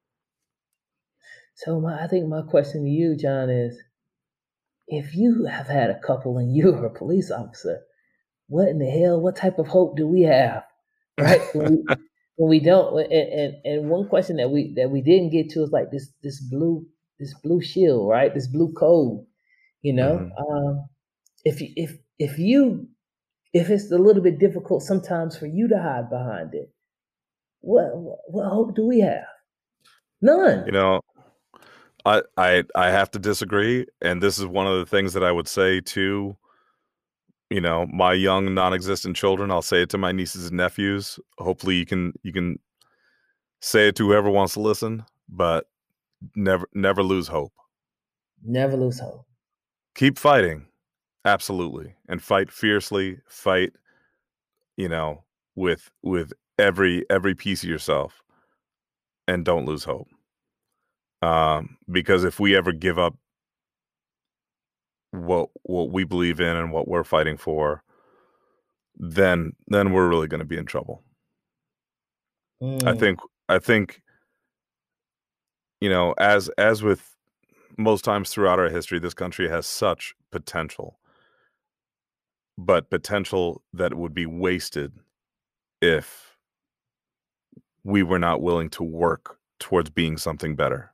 So my, I think my question to you, John, is if you have had a couple and you're a police officer, what in the hell, what type of hope do we have, right? when, we, when we don't, and, and and one question that we that we didn't get to is like this this blue this blue shield, right? This blue code, you know. Mhm. Um, if you- if if you if it's a little bit difficult sometimes for you to hide behind it, what what hope do we have? None. You know, I, I I have to disagree, and this is one of the things that I would say to, you know, my young non-existent children. I'll say it to my nieces and nephews. Hopefully you can you can say it to whoever wants to listen, but never never lose hope. Never lose hope. Keep fighting. Absolutely. And fight fiercely, fight, you know, with with every every piece of yourself, and don't lose hope. Um, because if we ever give up what what we believe in and what we're fighting for, then then we're really going to be in trouble. I Mm. think I think you know, as as with most times throughout our history, this country has such potential, but potential that would be wasted if we were not willing to work towards being something better.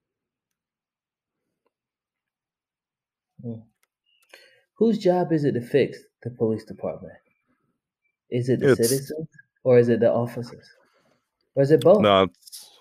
Mm. Whose job is it to fix the police department? Is it the It's citizens or is it the officers? Or is it both? no, it's,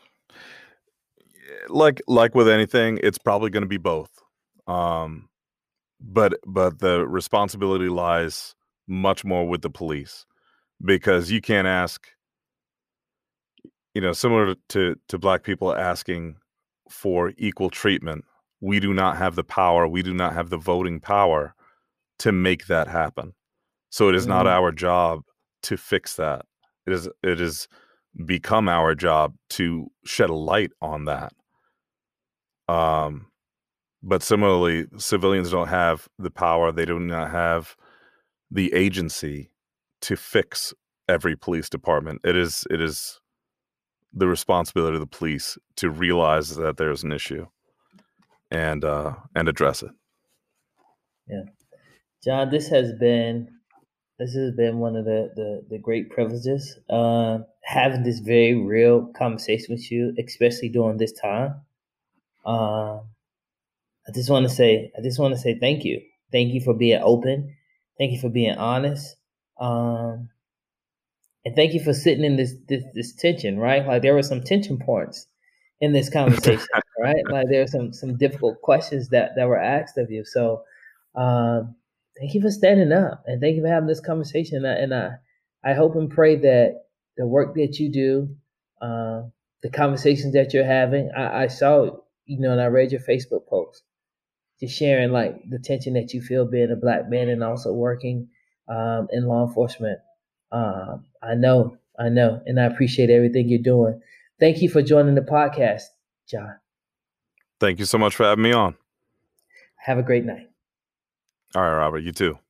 like like with anything, it's probably going to be both. Um, but but the responsibility lies much more with the police, because you can't ask, you know, similar to to black people asking for equal treatment. We do not have the power, we do not have the voting power to make that happen. So it is not Mm. our job to fix that. It is it is become our job to shed a light on that. Um, but similarly, civilians don't have the power. They do not have the agency to fix every police department. It is it is the responsibility of the police to realize that there's an issue and uh, and address it. Yeah, John, this has been this has been one of the the, the great privileges, uh, having this very real conversation with you, especially during this time. Uh, I just want to say, I just want to say thank you, thank you for being open, thank you for being honest, um, and thank you for sitting in this this, this tension. Right, like there were some tension points in this conversation, right? Like there are some some difficult questions that that were asked of you. So, um, thank you for standing up and thank you for having this conversation. And I, and I, I hope and pray that the work that you do, uh, the conversations that you're having, I, I saw, you know, and I read your Facebook post. just sharing like the tension that you feel being a black man and also working um, in law enforcement. Um, I know, I know, and I appreciate everything you're doing. Thank you for joining the podcast, John. Thank you so much for having me on. Have a great night. All right, Robert, you too.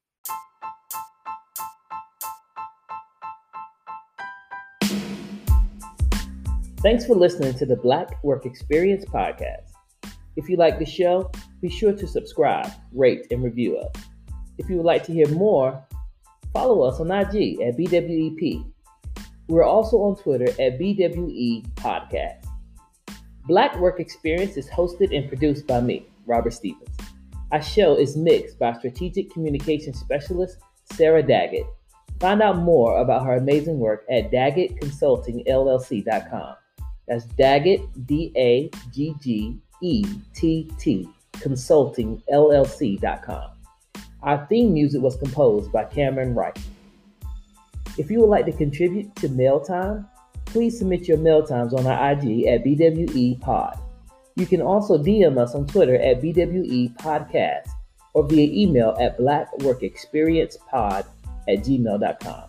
Thanks for listening to the Black Work Experience podcast. If you like the show, be sure to subscribe, rate, and review us. If you would like to hear more, follow us on I G at B W E P. We're also on Twitter at B W E Podcast. Black Work Experience is hosted and produced by me, Robert Stevens. Our show is mixed by Strategic Communications Specialist Sarah Daggett. Find out more about her amazing work at Daggett Consulting L L C dot com. That's Daggett, D A G G E T T, Consulting L L C dot com. Our theme music was composed by Cameron Wright. If you would like to contribute to Mail Time, please submit your mail times on our I G at B W E Pod. You can also D M us on Twitter at B W E Podcast or via email at blackworkexperiencepod at gmail dot com.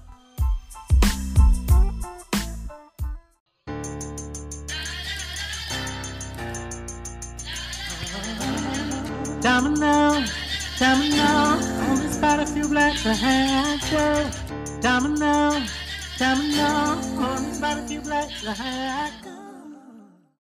Domino, domino, on the spot a few black behind. Domino, domino, on the spot a few black behind.